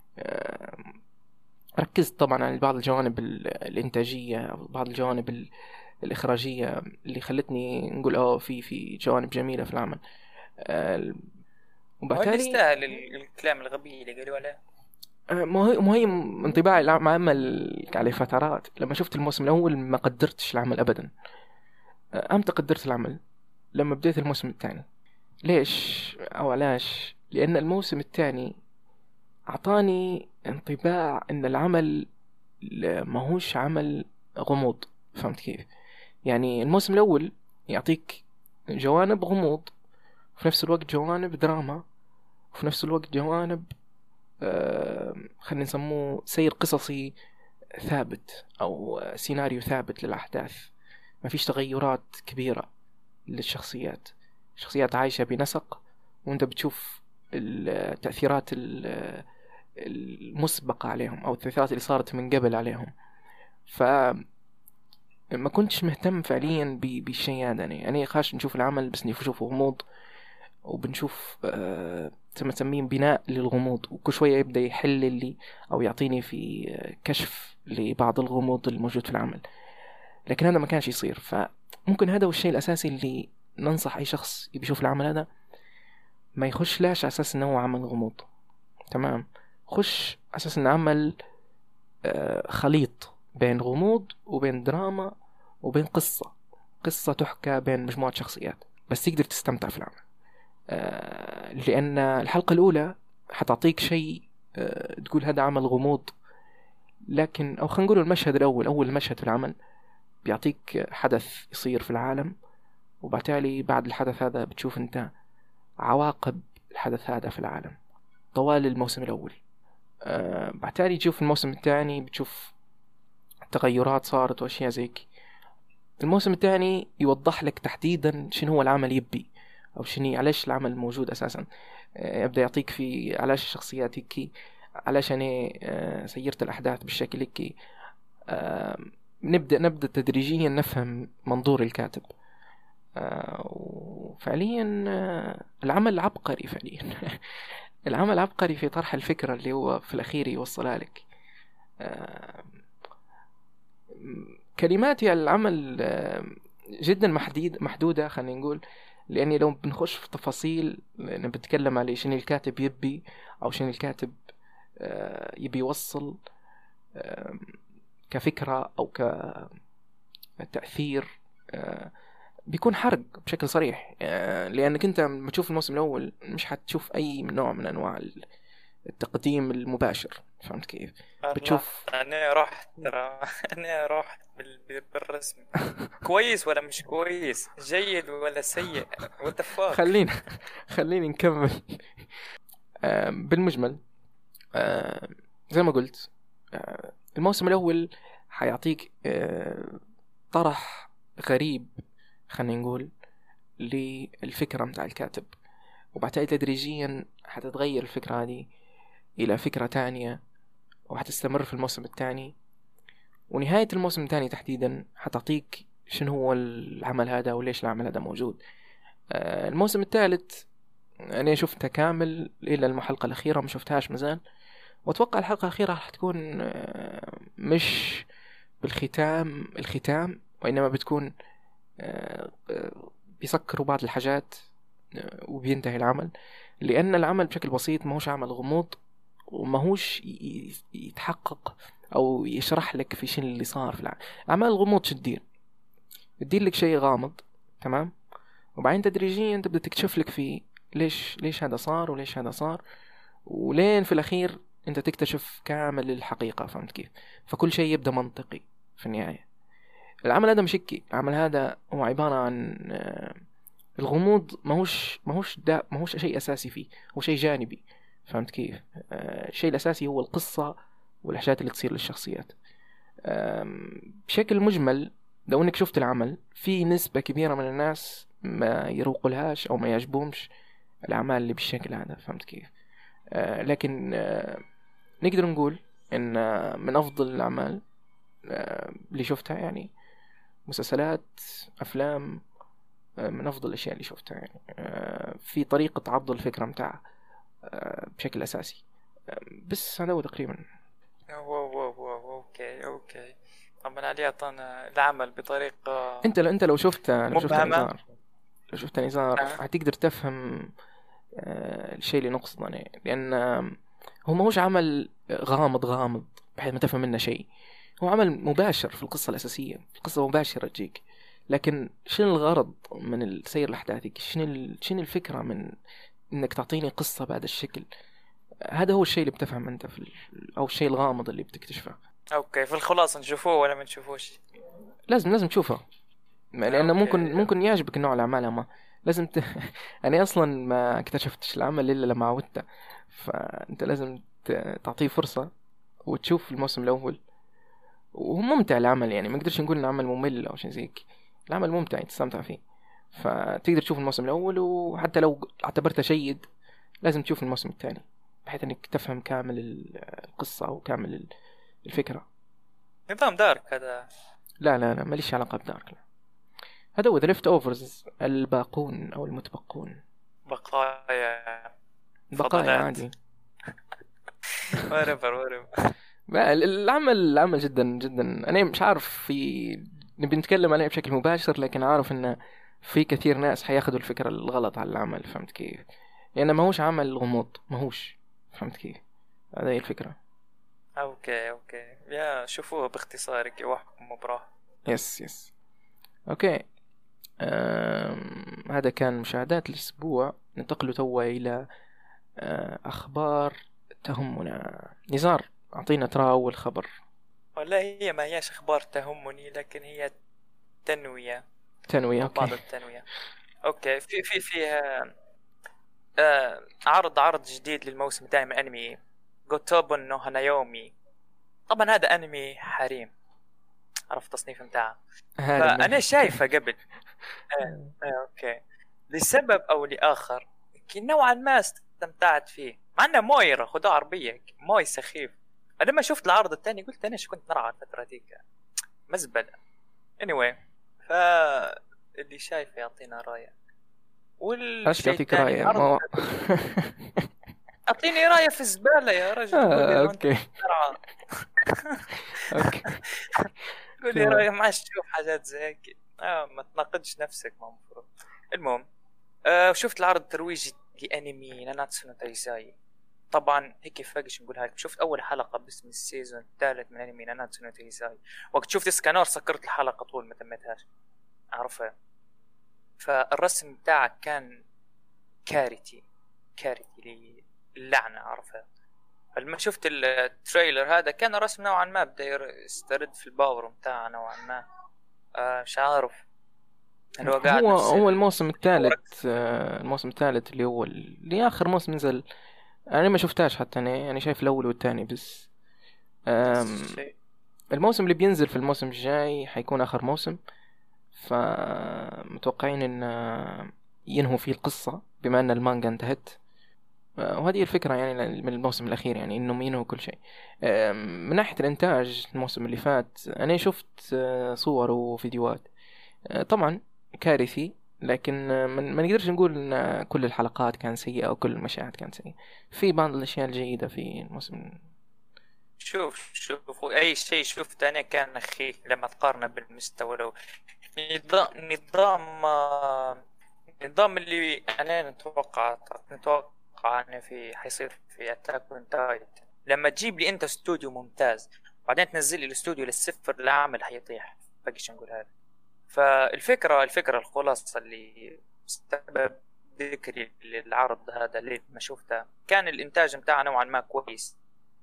Speaker 1: ركزت طبعا على بعض الجوانب الإنتاجية، بعض الجوانب الإخراجية اللي خلتني نقول في جوانب جميلة في العمل.
Speaker 3: وبالتالي يستاهل الكلام الغبي اللي قالوا عليه.
Speaker 1: مهم انطباعي العمل على فترات. لما شفت الموسم الأول ما قدرتش العمل أبدا. أمتى قدرت العمل؟ لما بديت الموسم الثاني. ليش أو علاش؟ لأن الموسم الثاني أعطاني انطباع أن العمل ما هوش عمل غموض. فهمت كيف؟ يعني الموسم الأول يعطيك جوانب غموض، وفي نفس الوقت جوانب دراما، وفي نفس الوقت جوانب خلينا نسموه سير قصصي ثابت أو سيناريو ثابت للأحداث. ما فيش تغيرات كبيرة للشخصيات. الشخصيات عايشة بنسق، وانت بتشوف التأثيرات المسبقة عليهم أو التأثيرات اللي صارت من قبل عليهم. فما كنتش مهتم فعليا بالشيء هذا. يعني خاش نشوف العمل بس نشوفه غموض، وبنشوف تسمين بناء للغموض، وكل شوية يبدأ يحل لي أو يعطيني في كشف لبعض الغموض الموجود في العمل. لكن هذا ما كانش يصير. فممكن هذا هو الشيء الأساسي اللي ننصح أي شخص يبي يشوف العمل هذا ما يخش لاش أساس أنه هو عمل غموض. تمام، خش أساس أنه عمل خليط بين غموض وبين دراما وبين قصة تحكى بين مجموعة شخصيات، بس تقدر تستمتع في العمل. لأن الحلقة الأولى حتعطيك شيء تقول هذا عمل غموض، لكن أو خلينا نقول المشهد الأول، أول مشهد في العمل بيعطيك حدث يصير في العالم، وبالتالي بعد الحدث هذا بتشوف أنت عواقب الحدث هذا في العالم طوال الموسم الأول. بالتالي تشوف الموسم الثاني بتشوف تغيرات صارت وأشياء زيك. الموسم الثاني يوضح لك تحديدا شنو هو العمل يبي، أو شنو علاش العمل موجود أساسا. يبدأ يعطيك في علاش الشخصيات هيك، علاش أنا سيرت الأحداث بالشكل هيك. نبدأ تدريجيا نفهم منظور الكاتب. وفعليا العمل عبقري فعليا. العمل عبقري في طرح الفكرة اللي هو في الأخير يوصلها لك. كلماتي على العمل جدا محدودة خلينا نقول، لأني لو بنخش في تفاصيل بنتكلم على شنو الكاتب يبي أو شنو الكاتب يبي يوصل كفكرة أو كتأثير، بيكون حرق بشكل صريح. لأنك أنت لما تشوف الموسم الأول مش حتشوف أي نوع من أنواع التقديم المباشر، فهمت كيف؟ بتشوف
Speaker 3: أنا رحت بالرسم كويس ولا مش كويس، جيد ولا سيء، وتفاق.
Speaker 1: خليني نكمل. بالمجمل زي ما قلت، الموسم الأول حيعطيك طرح غريب خلينا نقول للفكرة متاع الكاتب، وبعدين تدريجيا حتتغير الفكرة هذه إلى فكرة تانية، وحتستمر في الموسم الثاني، ونهاية الموسم الثاني تحديدا حتعطيك شنو هو العمل هذا وليش العمل هذا موجود. الموسم الثالث أنا شفته كامل إلى الحلقة الأخيرة، ما شفتهاش مازال، وأتوقع الحلقة الأخيرة راح تكون مش الختام، وإنما بتكون بيسكروا بعض الحاجات وبينتهي العمل، لأن العمل بشكل بسيط ماهوش عمل غموض، وماهوش يتحقق أو يشرح لك في شيء اللي صار في العمل. أعمال الغموض تدير لك شيء غامض، تمام، وبعدين تدريجيا تبدأ تكتشف لك فيه ليش هذا صار وليش هذا صار، ولين في الأخير أنت تكتشف كامل الحقيقة، فهمت كيف؟ فكل شيء يبدأ منطقي في النهاية. العمل هذا مش هيك، العمل هذا هو عبارة عن الغموض ماهوش شيء أساسي فيه، هو شيء جانبي، فهمت كيف؟ الشيء الأساسي هو القصة والأحداث اللي تصير للشخصيات. بشكل مجمل لو انك شفت العمل، في نسبة كبيرة من الناس ما يروقلهاش او ما يعجبهمش الاعمال اللي بالشكل هذا، فهمت كيف؟ لكن نقدر نقول ان من افضل الاعمال اللي شفتها، يعني مسلسلات، افلام، من افضل الاشياء اللي شفتها، يعني في طريقة عرض الفكرة متاعها بشكل اساسي. بس هذا هو تقريبا.
Speaker 3: اوكي طبعا علي اعطانا العمل بطريقة
Speaker 1: انت لو شفت نزار
Speaker 3: آه.
Speaker 1: هتقدر تفهم الشيء اللي نقصده يعني، لان هو ما هوش عمل غامض بحيث ما تفهم منه شيء، هو عمل مباشر في القصة الأساسية، القصة مباشرة تجيك، لكن شنو الغرض من السير الأحداثي؟ شنو الفكرة من انك تعطيني قصة بهذا الشكل؟ هذا هو الشيء اللي بتفهم انت او الشيء الغامض اللي بتكتشفه.
Speaker 3: اوكي، في الخلاصة نشوفوه ولا ما نشوفوش؟
Speaker 1: لازم تشوفه، لانه ممكن يعجبك النوع الاعمال، ما لازم انا اصلا ما اكتشفتش العمل الا لما عودته، فانت لازم تعطيه فرصة وتشوف الموسم الاول، وهو ممتع العمل، يعني ما نقدرش نقول انه عمل ممل او شيء زيك، العمل ممتع تستمتع فيه، فتقدر تشوف الموسم الاول، وحتى لو اعتبرته جيد لازم تشوف الموسم الثاني بحيث انك تفهم كامل القصة او كامل الفكرة.
Speaker 3: نظام دارك هذا؟
Speaker 1: لا ماليش علاقة بدارك، لا. هذا هو The Leftovers، الباقون او المتبقون،
Speaker 3: بقايا
Speaker 1: عادي.
Speaker 3: وربر
Speaker 1: العمل جدا انا مش عارف نبي نتكلم عليه بشكل مباشر، لكن عارف ان في كثير ناس حياخدوا الفكرة الغلط على العمل، فهمت كيف؟ لأنه ما هوش عمل غموض، فهمت كيف؟ هذه هي الفكرة.
Speaker 3: اوكي يا شوفوه باختصار واحكموا براه.
Speaker 1: يس اوكي. هذا كان مشاهدات الأسبوع. ننتقل توا إلى أخبار تهمنا. نزار أعطينا ترى أول خبر.
Speaker 3: والله هي ما هياش اخبار تهمني، لكن هي تنوية.
Speaker 1: تنوية.
Speaker 3: بعض
Speaker 1: أوكي.
Speaker 3: التنوية. اوكي، فيها عرض جديد للموسم الثاني من انمي جوتوبون نو هانايومي. طبعا هذا انمي حريم، عرفت التصنيف متاعه. فانا شايفه قبل اوكي لسبب او لاخر نوعا ما استمتعت فيه، مع انه مويرة خدوها عربيه موي سخيف. أنا لما شفت العرض الثاني قلت انا شو كنت نرعى الفتره ديك مزبله. anyway فاللي شايفه يعطينا رايه.
Speaker 1: ايش بيعطيك رأي؟
Speaker 3: اعطيني رايه في الزباله يا رجل.
Speaker 1: اوكي. اوكي.
Speaker 3: قول لي رايه ما تشوف حاجات زي هيك. ما تناقضش نفسك، ما المفروض. المهم شفت العرض الترويجي لانمي ناناتسو نو تايزاي. طبعا هيك فاقش نقولها لك، شفت اول حلقه بس من السيزون الثالث من انمي ناناتسو نو تايزاي. وقت شفت اسكانور سكرت الحلقه طول ما تمتهاش، عرفها. فالرسم بتاعك كان كارثي للعنة، عرفها. فلما شفت التريلر هذا كان رسم نوعا ما بدا يسترد في الباور بتاعه نوعا ما. مش عارف
Speaker 1: هو الموسم الثالث. الموسم الثالث اللي اخر موسم نزل انا ما شفتهاش حتى انا، يعني شايف الاول والثاني بس. الموسم اللي بينزل في الموسم الجاي حيكون اخر موسم، فمتوقعين ان ينهوا فيه القصة بما ان المانجا انتهت. وهذه الفكرة يعني من الموسم الأخير، يعني إنهم ينهوا كل شيء. من ناحية الإنتاج الموسم اللي فات أنا شفت صور وفيديوهات، طبعا كارثي، لكن ما نقدرش نقول إن كل الحلقات كان سيئة أو كل المشاهد كانت سيئة. في بعض الأشياء الجيدة في الموسم.
Speaker 3: شوف أي شيء شفت أنا كان أخي لما تقارنه بالمستوى. لو نظام اللي أنا نتوقع أنا حيصير في أتاك أون تايتن. لما تجيب لي أنت استوديو ممتاز بعدين تنزل لي الاستوديو للصفر العامل حيطيح، باقيش نقول هذا. فالفكرة الخلاصة اللي سبب ذكري للعرض هذا اللي ما شفته كان الإنتاج متاعه نوعا ما كويس.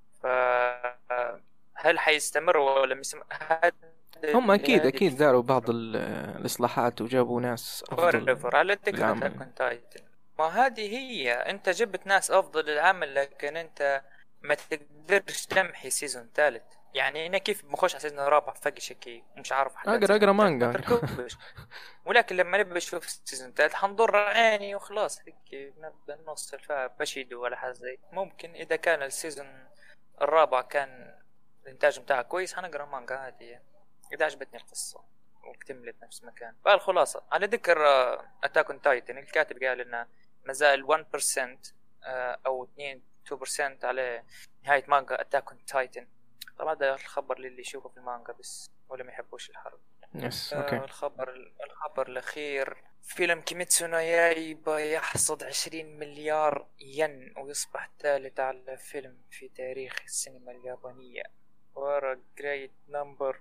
Speaker 3: فهل حيستمر ولا
Speaker 1: هم أكيد داروا بعض الإصلاحات وجابوا ناس أفضل
Speaker 3: على ذكر أتاك أون تايتن. ما هذه هي، انت جبت ناس افضل للعمل لكن انت ما تقدرش تمحي سيزون ثالث. يعني انا كيف بخش على سيزون رابع فقش هيك مش عارف
Speaker 1: اقرا مانجا
Speaker 3: ولكن لما نبي نشوف سيزون ثالث حنضر عيني وخلاص هيك نبدا نوصل بشيد ولا حاجه زي. ممكن اذا كان السيزون الرابع كان الانتاج بتاعه كويس حنقرا مانجا عادي اذا عجبتني القصه واكتملت نفس مكان. فالخلاصة على ذكر أتاك أون تايتن، الكاتب قال إنه مازال 1% أو 2% على نهاية مانجا أتاك أون تايتن. طبعا هذا الخبر للي يشوفه في المانجا بس ولا ما يحبوش الحرب.
Speaker 1: أوكي.
Speaker 3: الخبر الأخير، فيلم كيميتسو نو يايبا يحصد 20 مليار ين ويصبح ثالث على فيلم في تاريخ السينما اليابانية. ورا جريت نمبر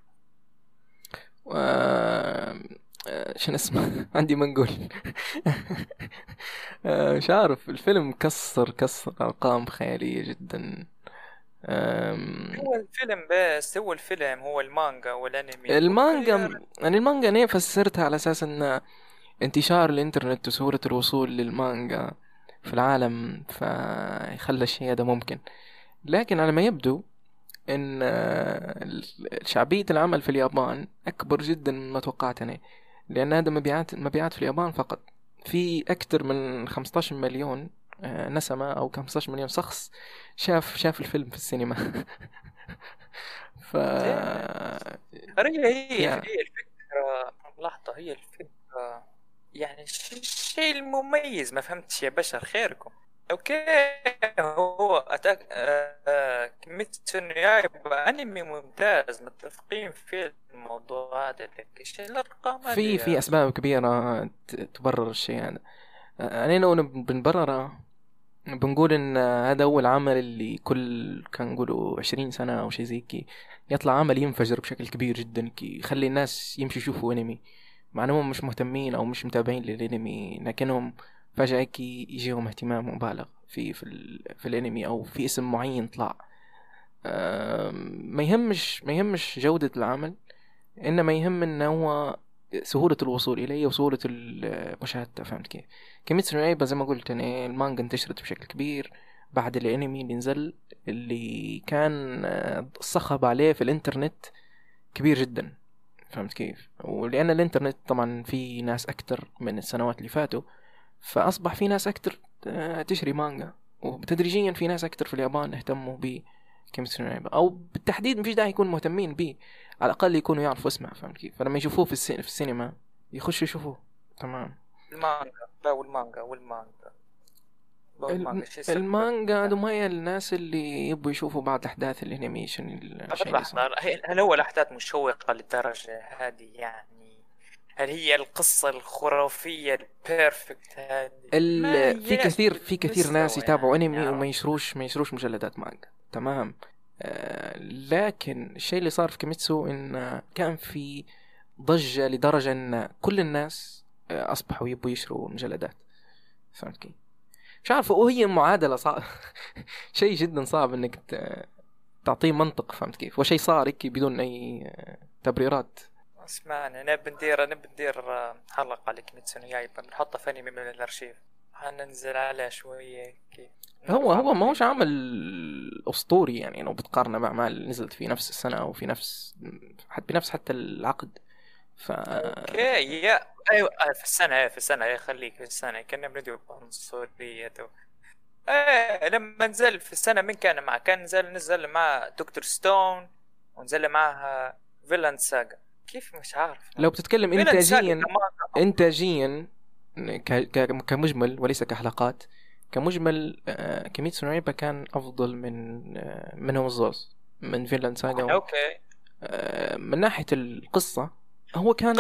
Speaker 1: شنو اسمه عندي ما نقول مش عارف. الفيلم كسر أرقام خيالية جدا.
Speaker 3: هو الفيلم بس هو الفيلم هو المانجا والانمي.
Speaker 1: المانجا أنا فسرتها على أساس أن انتشار الإنترنت وسهولة الوصول للمانجا في العالم فيخلى الشيء هذا ممكن، لكن على ما يبدو ان شعبية العمل في اليابان اكبر جدا مما توقعت انا، لان هذا مبيعات في اليابان فقط. في اكثر من 15 مليون نسمة او 15 مليون شخص شاف الفيلم في السينما.
Speaker 3: هي الفكرة لحظة، هي الفكرة يعني الشيء المميز ما فهمتش يا بشر خيركم. اوكي هو اتاك كيميتسو نو يايبا انمي ممتاز متفقين في الموضوع هذا، ايش الارقام
Speaker 1: في اسباب كبيره تبرر الشيء هذا. انا لو بنبرره بنقول ان هذا اول عمل اللي كان نقولوا 20 سنه او شيء زي كي يطلع عمل ينفجر بشكل كبير جدا كي يخلي الناس يمشي يشوفوا انمي مع انهم مش مهتمين او مش متابعين للانمي، لكنهم فجأة يجيهم اهتمام مبالغ. في الانمي او في اسم معين طلع. ما يهمش جودة العمل، انما يهم انه هو سهولة الوصول اليه وسهولة مشاهدته. فهمت كيف؟ كيميتسو نو يايبا زي ما قلت يعني المانجا انتشرت بشكل كبير بعد الانمي اللي نزل، اللي كان الصخب عليه في الانترنت كبير جدا. فهمت كيف؟ ولأن الانترنت طبعا في ناس أكتر من السنوات اللي فاتوا، فأصبح في ناس أكتر تشري مانجا، وتدريجيا في ناس أكتر في اليابان اهتموا ب كيميتسو نو يايبا، أو بالتحديد مفيش داعي يكونوا مهتمين به، على الأقل يكونوا يعرفوا اسمه. فهمت كيف؟ فلما يشوفوه في السينما يخشوا يشوفوه. تمام.
Speaker 3: المانجا لا
Speaker 1: المانجا دوم هي الناس اللي يبوا يشوفوا بعض أحداث الانيميشن الشيء اللي صار.
Speaker 3: هل هو الأحداث مشوقة للدرجة هذه يعني؟ هل هي القصة الخرافية البيرفكت هذه؟
Speaker 1: في كثير ناس يتابعوا
Speaker 3: يعني
Speaker 1: انمي وما يشروش مجلدات مانجا. تمام. لكن الشيء اللي صار في كيميتسو ان كان في ضجة لدرجة ان كل الناس اصبحوا يبوا يشروا مجلدات. فهمت كيف؟ مش عارف، وهي معادلة صعب شيء جدا صعب انك تعطيه منطق. فهمت كيف؟ وشيء صار هيك بدون اي تبريرات.
Speaker 3: اسمعني، نبي ندير حلقة على كيميتسو نو يايبا، بنحطها في انمي من الارشيف، حننزل عليه شوية كيف.
Speaker 1: هو ما هوش عمل اسطوري يعني لو بتقارنه باعمال نزلت في نفس السنة او في نفس حتى العقد.
Speaker 3: اوكي يا ايوه في السنة خليك في السنة كنا بندير عنصرية. لما نزل في السنة من كان معه؟ كان نزل مع دكتور ستون ونزل معها فيلاند ساغا. كيف مش عارف
Speaker 1: لو بتتكلم انتاجيا كمجمل وليس كحلقات. كمجمل كيميتسو نو يايبا كان افضل منهم الزوز من فيلاند ساغا.
Speaker 3: اوكي.
Speaker 1: من ناحية القصة هو كان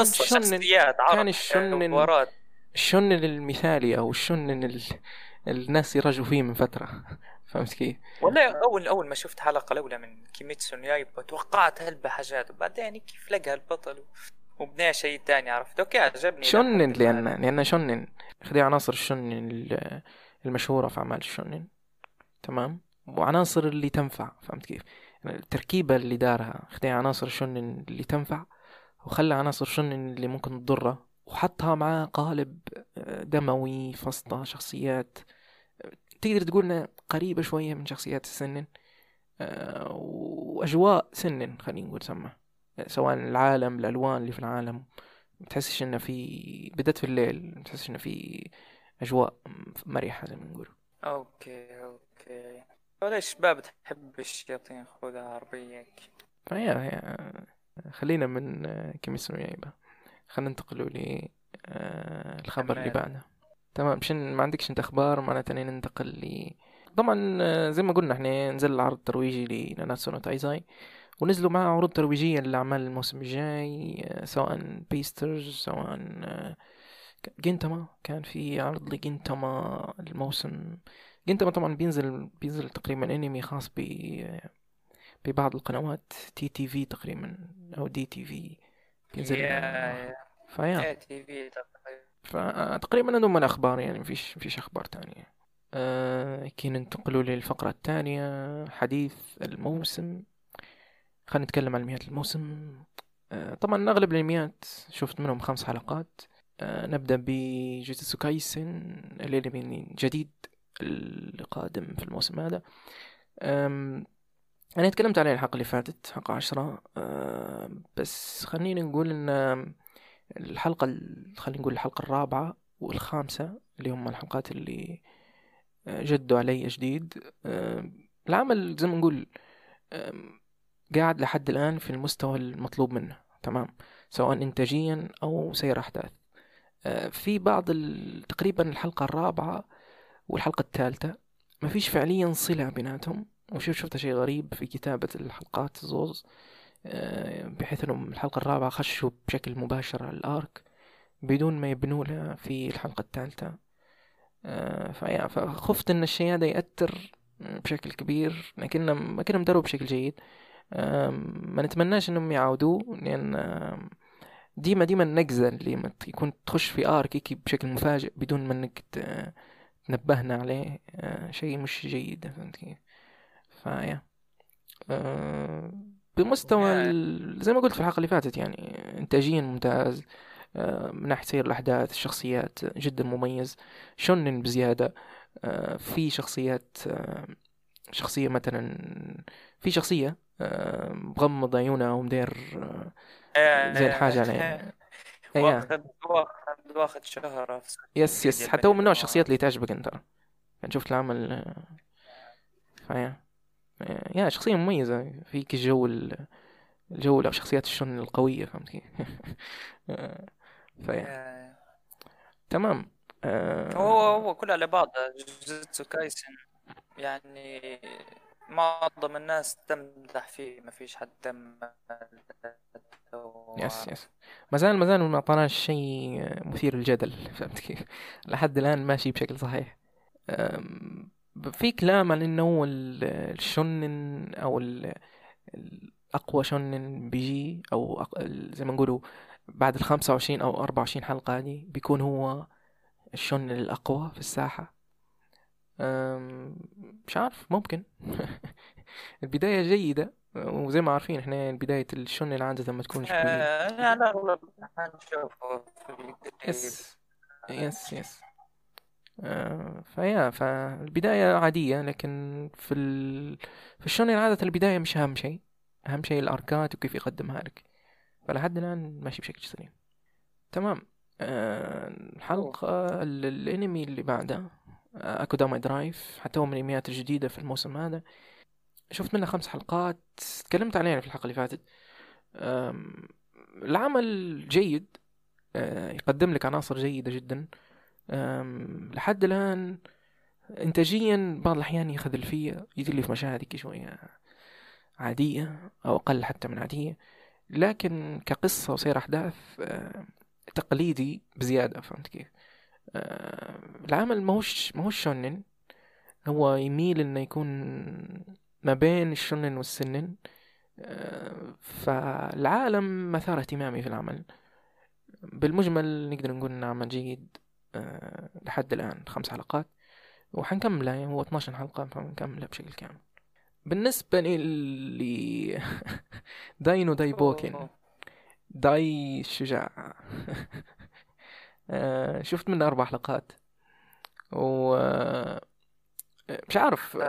Speaker 1: الشونن المثالي او الشونن الناس يرجوا فيه من فترة. فهمت كيف؟
Speaker 3: والله اول ما شفت حلقة الاولى من كيميتسو نو يايبا توقعت هلبة حاجات، وبعدين كيف لقى البطل وبنى شيء تاني. عرفت اوكي عجبني
Speaker 1: شونن لان شونن خذي عناصر الشونن المشهورة في اعمال الشونن. تمام. وعناصر اللي تنفع. فهمت كيف؟ التركيبة اللي دارها خذي عناصر الشونن اللي تنفع وخلى عناصر الشونن اللي ممكن تضره، وحطها مع قالب دموي فسطة شخصيات تقدر تقولنا قريبة شوية من شخصيات السنن، وأجواء سنن خلينا نقول سمع، سواء العالم الألوان اللي في العالم بتحسش إنه في بدأت في الليل، بتحسش إنه في أجواء مريحة زي ما نقول.
Speaker 3: اوكي ولا شباب تحب الشياطين خذها عربية.
Speaker 1: فهي خلينا من كيميتسو نو يايبا، خلينا ننتقلوا ل الخبر اللي بعده. تمام. مشان ما عندكش انت اخبار معناتها ننتقل طبعا زي ما قلنا احنا نزل العرض الترويجي لناناتسو نو تايزاي، ونزلوا معه عروض ترويجية لأعمال الموسم الجاي، سواء بيسترز سواء جينتاما. كان في عرض لجينتاما الموسم. جينتاما طبعا بينزل تقريبا انمي خاص ببعض القنوات تي في تقريبا او دي تي في بينزل فيا
Speaker 3: تي في
Speaker 1: فتقريبا عندهم الأخبار يعني مفيش أخبار تانية. كي ننتقلوا للفقرة الثانية حديث الموسم. خلينا نتكلم عن انميات الموسم. طبعا أغلب الانميات شفت منهم 5 حلقات. نبدأ بجوجوتسو كايسن الانمي الجديد القادم في الموسم هذا. أنا تكلمت عليه الحلقة اللي فاتت حلقة 10. بس خلينا نقول إن خلينا نقول الحلقة 4 و5 اللي هم الحلقات اللي جدوا علي جديد. العمل زي ما نقول قاعد لحد الآن في المستوى المطلوب منه. تمام. سواء إنتاجيا أو سير أحداث. في بعض تقريبا الحلقة 4 والحلقة 3 ما فيش فعليا صلة بيناتهم. شفت شيء غريب في كتابة الحلقات الزوز، بحيث أنهم الحلقة 4 خشوا بشكل مباشر على الآرك بدون ما يبنوا لها في الحلقة 3. فخفت أن الشيء هذا يأثر بشكل كبير، لكنهم مدروا بشكل جيد. ما نتمناش أنهم يعودوا، لأن ديما النقزة اللي يكون تخش في آرك بشكل مفاجئ بدون ما أنك نبهنا عليه شيء مش جيد، فهمت كيف؟ فيا بمستوى زي ما قلت في الحلقة اللي فاتت يعني إنتاجيا ممتاز، من ناحية سير الأحداث، الشخصيات جدا مميز، شونن بزيادة. في شخصيات، شخصية مثلا، في شخصية مغمض عيونها ومدير زي الحاجة عليه. ايه
Speaker 3: واخد شهرة في
Speaker 1: يس
Speaker 3: السوشيال
Speaker 1: يس،
Speaker 3: ميديا
Speaker 1: حتى هو من نوع
Speaker 3: الماني
Speaker 1: الشخصيات اللي تعجبك انت. يعني شفت العمل فيا يا شخصية مميزة فيك الجو الجو أو شخصيات الشن القوية، فهمت كيف؟ فيا تمام.
Speaker 3: هو كله على بعض جوجوتسو كايسن يعني معظم الناس تمدح فيه، ما فيش حد
Speaker 1: يس يس، ما زال ما اعطاناش شيء مثير للجدل، فهمت كيف؟ لحد الآن ماشي بشكل صحيح. في كلام عن انه هو الشونن او الاقوى شونن بيجي، او زي ما نقولوا بعد ال25 او 24 حلقة هذه بيكون هو الشونن الاقوى في الساحة. مش عارف، ممكن. البداية جيدة، وزي ما عارفين احنا بداية الشونن عادة ما تكونش
Speaker 3: على الأغلب حنشوفه في القريب.
Speaker 1: يس يس يس. فالبداية عادية، لكن في الشونن عادة البداية مش أهم شيء، أهم شيء الأركات وكيف يقدمها لك. فلحد الآن ماشي بشكل سليم. تمام. الحلقة الانمي اللي بعده اكوداما درايف، حتى هو من الانميات الجديدة في الموسم هذا. شفت منه 5 حلقات، تكلمت عليه في الحلقة اللي فاتت. العمل جيد، يقدم لك عناصر جيدة جدا. لحد الآن إنتاجيا بعض الأحيان يخذل فيا، يدير لي في مشاهد شوية عادية أو أقل حتى من عادية، لكن كقصة وسير أحداث تقليدي بزيادة، فهمت كيف؟ العمل ماهوش شونن، هو يميل إنه يكون ما بين الشونن والسنن. فالعالم مثار اهتمامي في العمل. بالمجمل نقدر نقول إنه عمل جيد لحد الآن. 5 حلقات وحنكملها، يعني هو 12 حلقة فنكملها بشكل كامل. بالنسبة لي داينو دايبوكن، داي الشجاع. شفت منه 4 حلقات و مش عارف،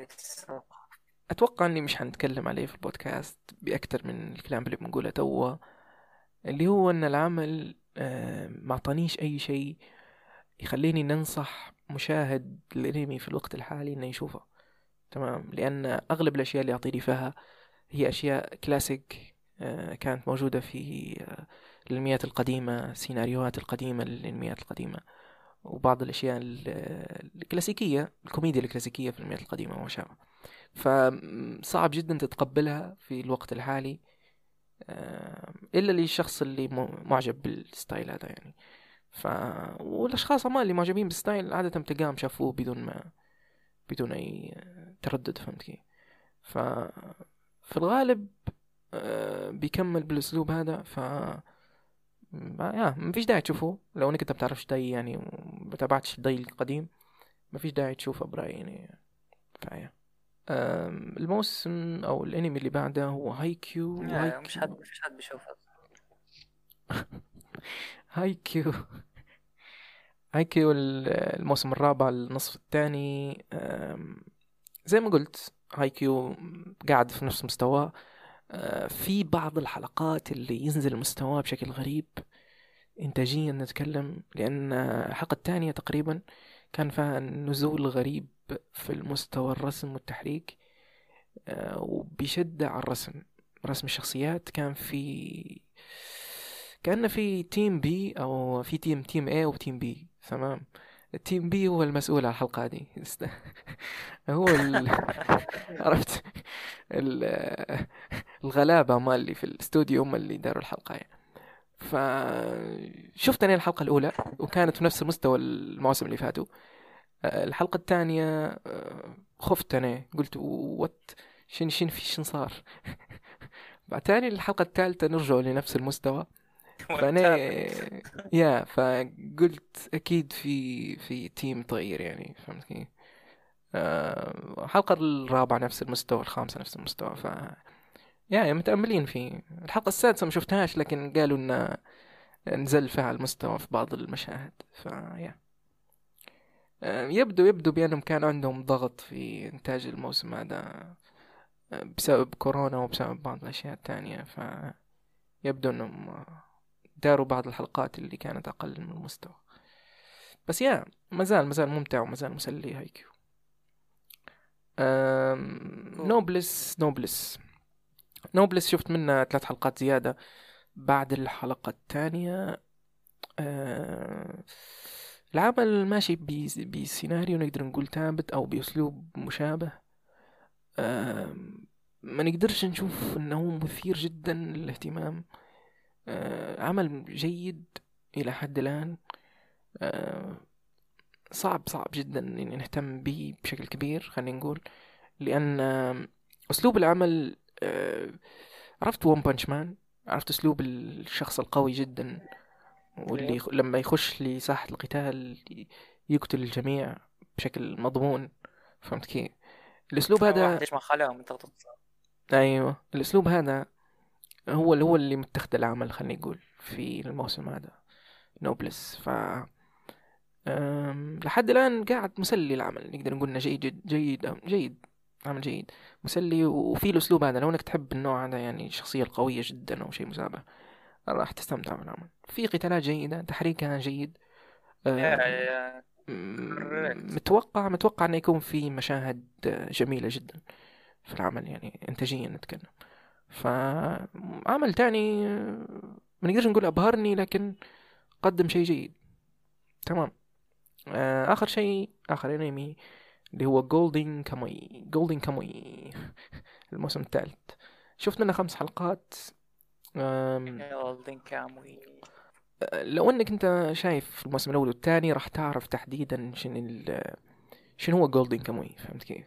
Speaker 1: اتوقع اني مش حنتكلم عليه في البودكاست باكتر من الكلام اللي بنقوله توا، اللي هو ان العمل ما اعطانيش اي شيء يخليني ننصح مشاهد الانمي في الوقت الحالي انه يشوفه. تمام، لان اغلب الاشياء اللي يعطيني فيها هي اشياء كلاسيك، كانت موجودة في الانميات القديمة، السيناريوهات القديمة للانميات القديمة، وبعض الاشياء الكلاسيكية، الكوميديا الكلاسيكية في الانميات القديمة وما شابه. فصعب جدا تتقبلها في الوقت الحالي، إلا للشخص اللي معجب بالستايل هذا يعني. والأشخاص أما اللي معجبين بالستايل عادة بتلقاهم شافوه بدون أي تردد، فهمت كيف؟ في الغالب بيكمل بالأسلوب هذا. ما فيش داعي تشوفه لو انك انت بتعرفش داي يعني ومتابعتش داي القديم، ما فيش داعي تشوفه برأيي يعني. فايا الموسم او الانمي اللي بعده هو هايكيو.
Speaker 3: مش حد بيشوفها.
Speaker 1: هايكيو هايكيو الموسم الرابع النصف الثاني. زي ما قلت هايكيو قاعد في نفس مستواه. في بعض الحلقات اللي ينزل مستواه بشكل غريب إنتاجيا نتكلم، لأن الحلقة الثانية تقريبا كان فيها نزول غريب في المستوى الرسم والتحريك، وبيشد على رسم الشخصيات. كان في تيم بي أو في تيم A وتيم بي. تمام، التيم بي هو المسؤول عن الحلقة دي. هو عرفت الغلابة ما اللي في الاستوديو هم اللي داروا الحلقة يعني. فشفت أنا الحلقة الأولى وكانت في نفس مستوى المواسم اللي فاتوا. الحلقة الثانية خفت أنا، قلت وات شن صار. بعد تاني الحلقة الثالثة نرجع لنفس المستوى. فانا يا فقلت اكيد في تيم طير يعني، فهمت كيف؟ الحلقة الرابعة نفس المستوى، الخامسة نفس المستوى. يعني متأملين فيه. الحلقة السادسة ما شفتهاش، لكن قالوا إن نزل فيها المستوى في بعض المشاهد. يا يبدو بأنهم كان عندهم ضغط في إنتاج الموسم هذا، بسبب كورونا وبسبب بعض الأشياء التانية. فيبدو أنهم داروا بعض الحلقات اللي كانت أقل من المستوى. بس مازال ممتع ومازال مسلي هايكيو. نوبلس شفت منه 3 حلقات زيادة بعد الحلقة الثانية. العمل ماشي بسيناريو نقدر نقول ثابت أو بأسلوب مشابه. ما نقدرش نشوف أنه مثير جدا للاهتمام. عمل جيد إلى حد الآن. صعب جدا إن نهتم به بشكل كبير، خلينا نقول، لأن أسلوب العمل، عرفت ون بانش مان؟ عرفت أسلوب الشخص القوي جدا واللي لما يخش لساحة القتال يقتل الجميع بشكل مضمون. فهمت كيف؟ الأسلوب هذا
Speaker 3: واحد ما خلاهم تغطط.
Speaker 1: أيوة، الأسلوب هذا هو اللي متخذ العمل، خلينا نقول، في الموسم هذا نوبلس. لحد الآن قاعد مسلي العمل، نقدر نقول إنه جيد، عمل جيد مسلي. وفي الأسلوب هذا لو إنك تحب النوع هذا، يعني الشخصية القوية جدا أو شيء مشابه، راح تستمتع بالعمل. في قتالات جيدة، تحريكها جيد. متوقع أن يكون في مشاهد جميلة جدا في العمل، يعني إنتاجيا نتكلم. فعمل تاني ما نقدرش نقول أبهرني، لكن قدم شيء جيد. تمام. آخر أنمي اللي هو جولدن كاموي الموسم الثالث. شفت منه 5 حلقات.
Speaker 3: جولدن كاموي.
Speaker 1: لو انك انت شايف الموسم الاول والثاني راح تعرف تحديدا شنو هو جولدن كاموي، فهمت كيف؟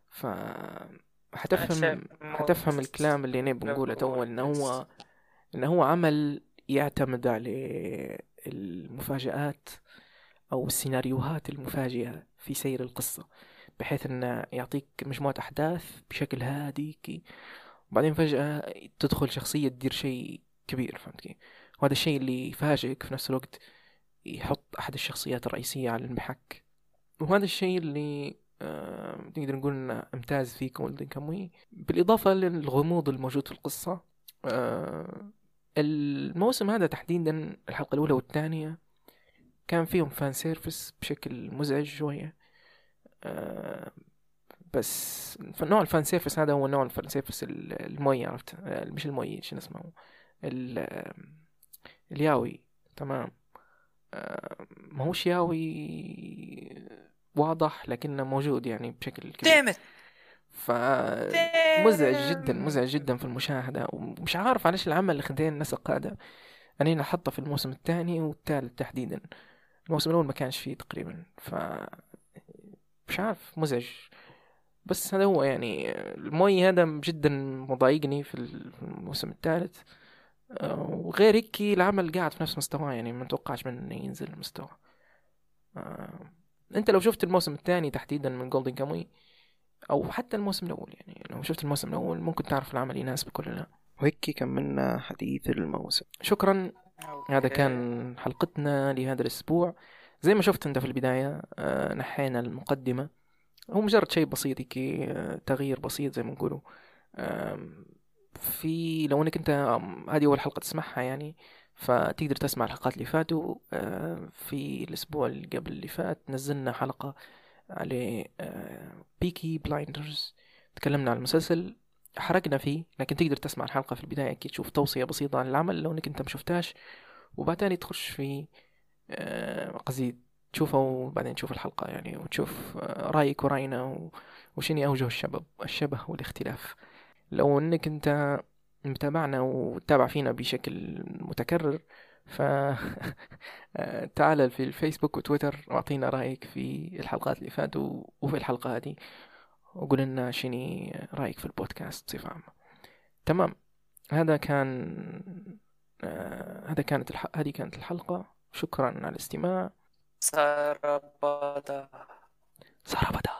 Speaker 1: حتفهم الكلام اللي انا بنقوله تو، انه هو عمل يعتمد على المفاجآت او السيناريوهات المفاجئة في سير القصة، بحيث انه يعطيك مجموعة احداث بشكل هادي، وبعدين فجأة تدخل شخصية تدير شيء كبير، فهمت كيف؟ وهذا الشيء اللي يفاجئك في نفس الوقت، يحط أحد الشخصيات الرئيسية على المحك. وهذا الشيء اللي نقدر نقول إنه امتاز فيه جولدن كاموي، بالإضافة للغموض الموجود في القصة. الموسم هذا تحديدا الحلقة الأولى والثانية كان فيهم فان سيرفيس بشكل مزعج شوية. بس نوع الفان سيرفيس هذا هو نوع الفان سيرفيس الموي، عرفت؟ مش الموي، شنو اسمه، الياوي. تمام. ما هوش ياوي واضح، لكنه موجود يعني بشكل كبير. مزعج جدا في المشاهدة، ومش عارف علاش العمل اللي خدين النسق هذا. أنا هنا حطه في الموسم الثاني والثالث تحديدا. الموسم الأول ما كانش فيه تقريبا، مش عارف، مزعج. بس هذا هو يعني الموي هذا جدا مضايقني في الموسم الثالث. وغير هيك العمل قاعد في نفس مستواه، يعني ما نتوقعش منه ينزل المستوى. انت لو شفت الموسم الثاني تحديدا من جولدن كاموي، او حتى الموسم الاول، يعني لو شفت الموسم الاول ممكن تعرف العمل يناسبك ولا لا. وهيك كملنا حديث الموسم. شكرا. هذا كان حلقتنا لهذا الاسبوع. زي ما شفت انت في البداية، نحينا المقدمة، هو مجرد شيء بسيط كي تغيير بسيط زي ما نقولوا. في لو انك انت هذه اول حلقة تسمعها يعني، فتقدر تسمع الحلقات اللي فاتوا. في الاسبوع اللي قبل اللي فات نزلنا حلقة على بيكي بلايندرز، تكلمنا عن المسلسل، حرقنا فيه، لكن تقدر تسمع الحلقة في البداية كي تشوف توصية بسيطة عن العمل لو انك انت مشوفتاش، وبعدين تخش في قصدي تشوفه وبعدين تشوف الحلقة يعني، وتشوف رأيك ورأينا وشني أوجه الشبه والاختلاف. لو أنك أنت متابعنا وتابع فينا بشكل متكرر، تعال في الفيسبوك وتويتر واعطينا رأيك في الحلقات اللي فاتوا وفي الحلقة هذه، وقول لنا شني رأيك في البودكاست بصفة عامة. تمام. هذا كان هذه كانت الحلقة. شكرا على الاستماع.
Speaker 3: سارة
Speaker 1: سارة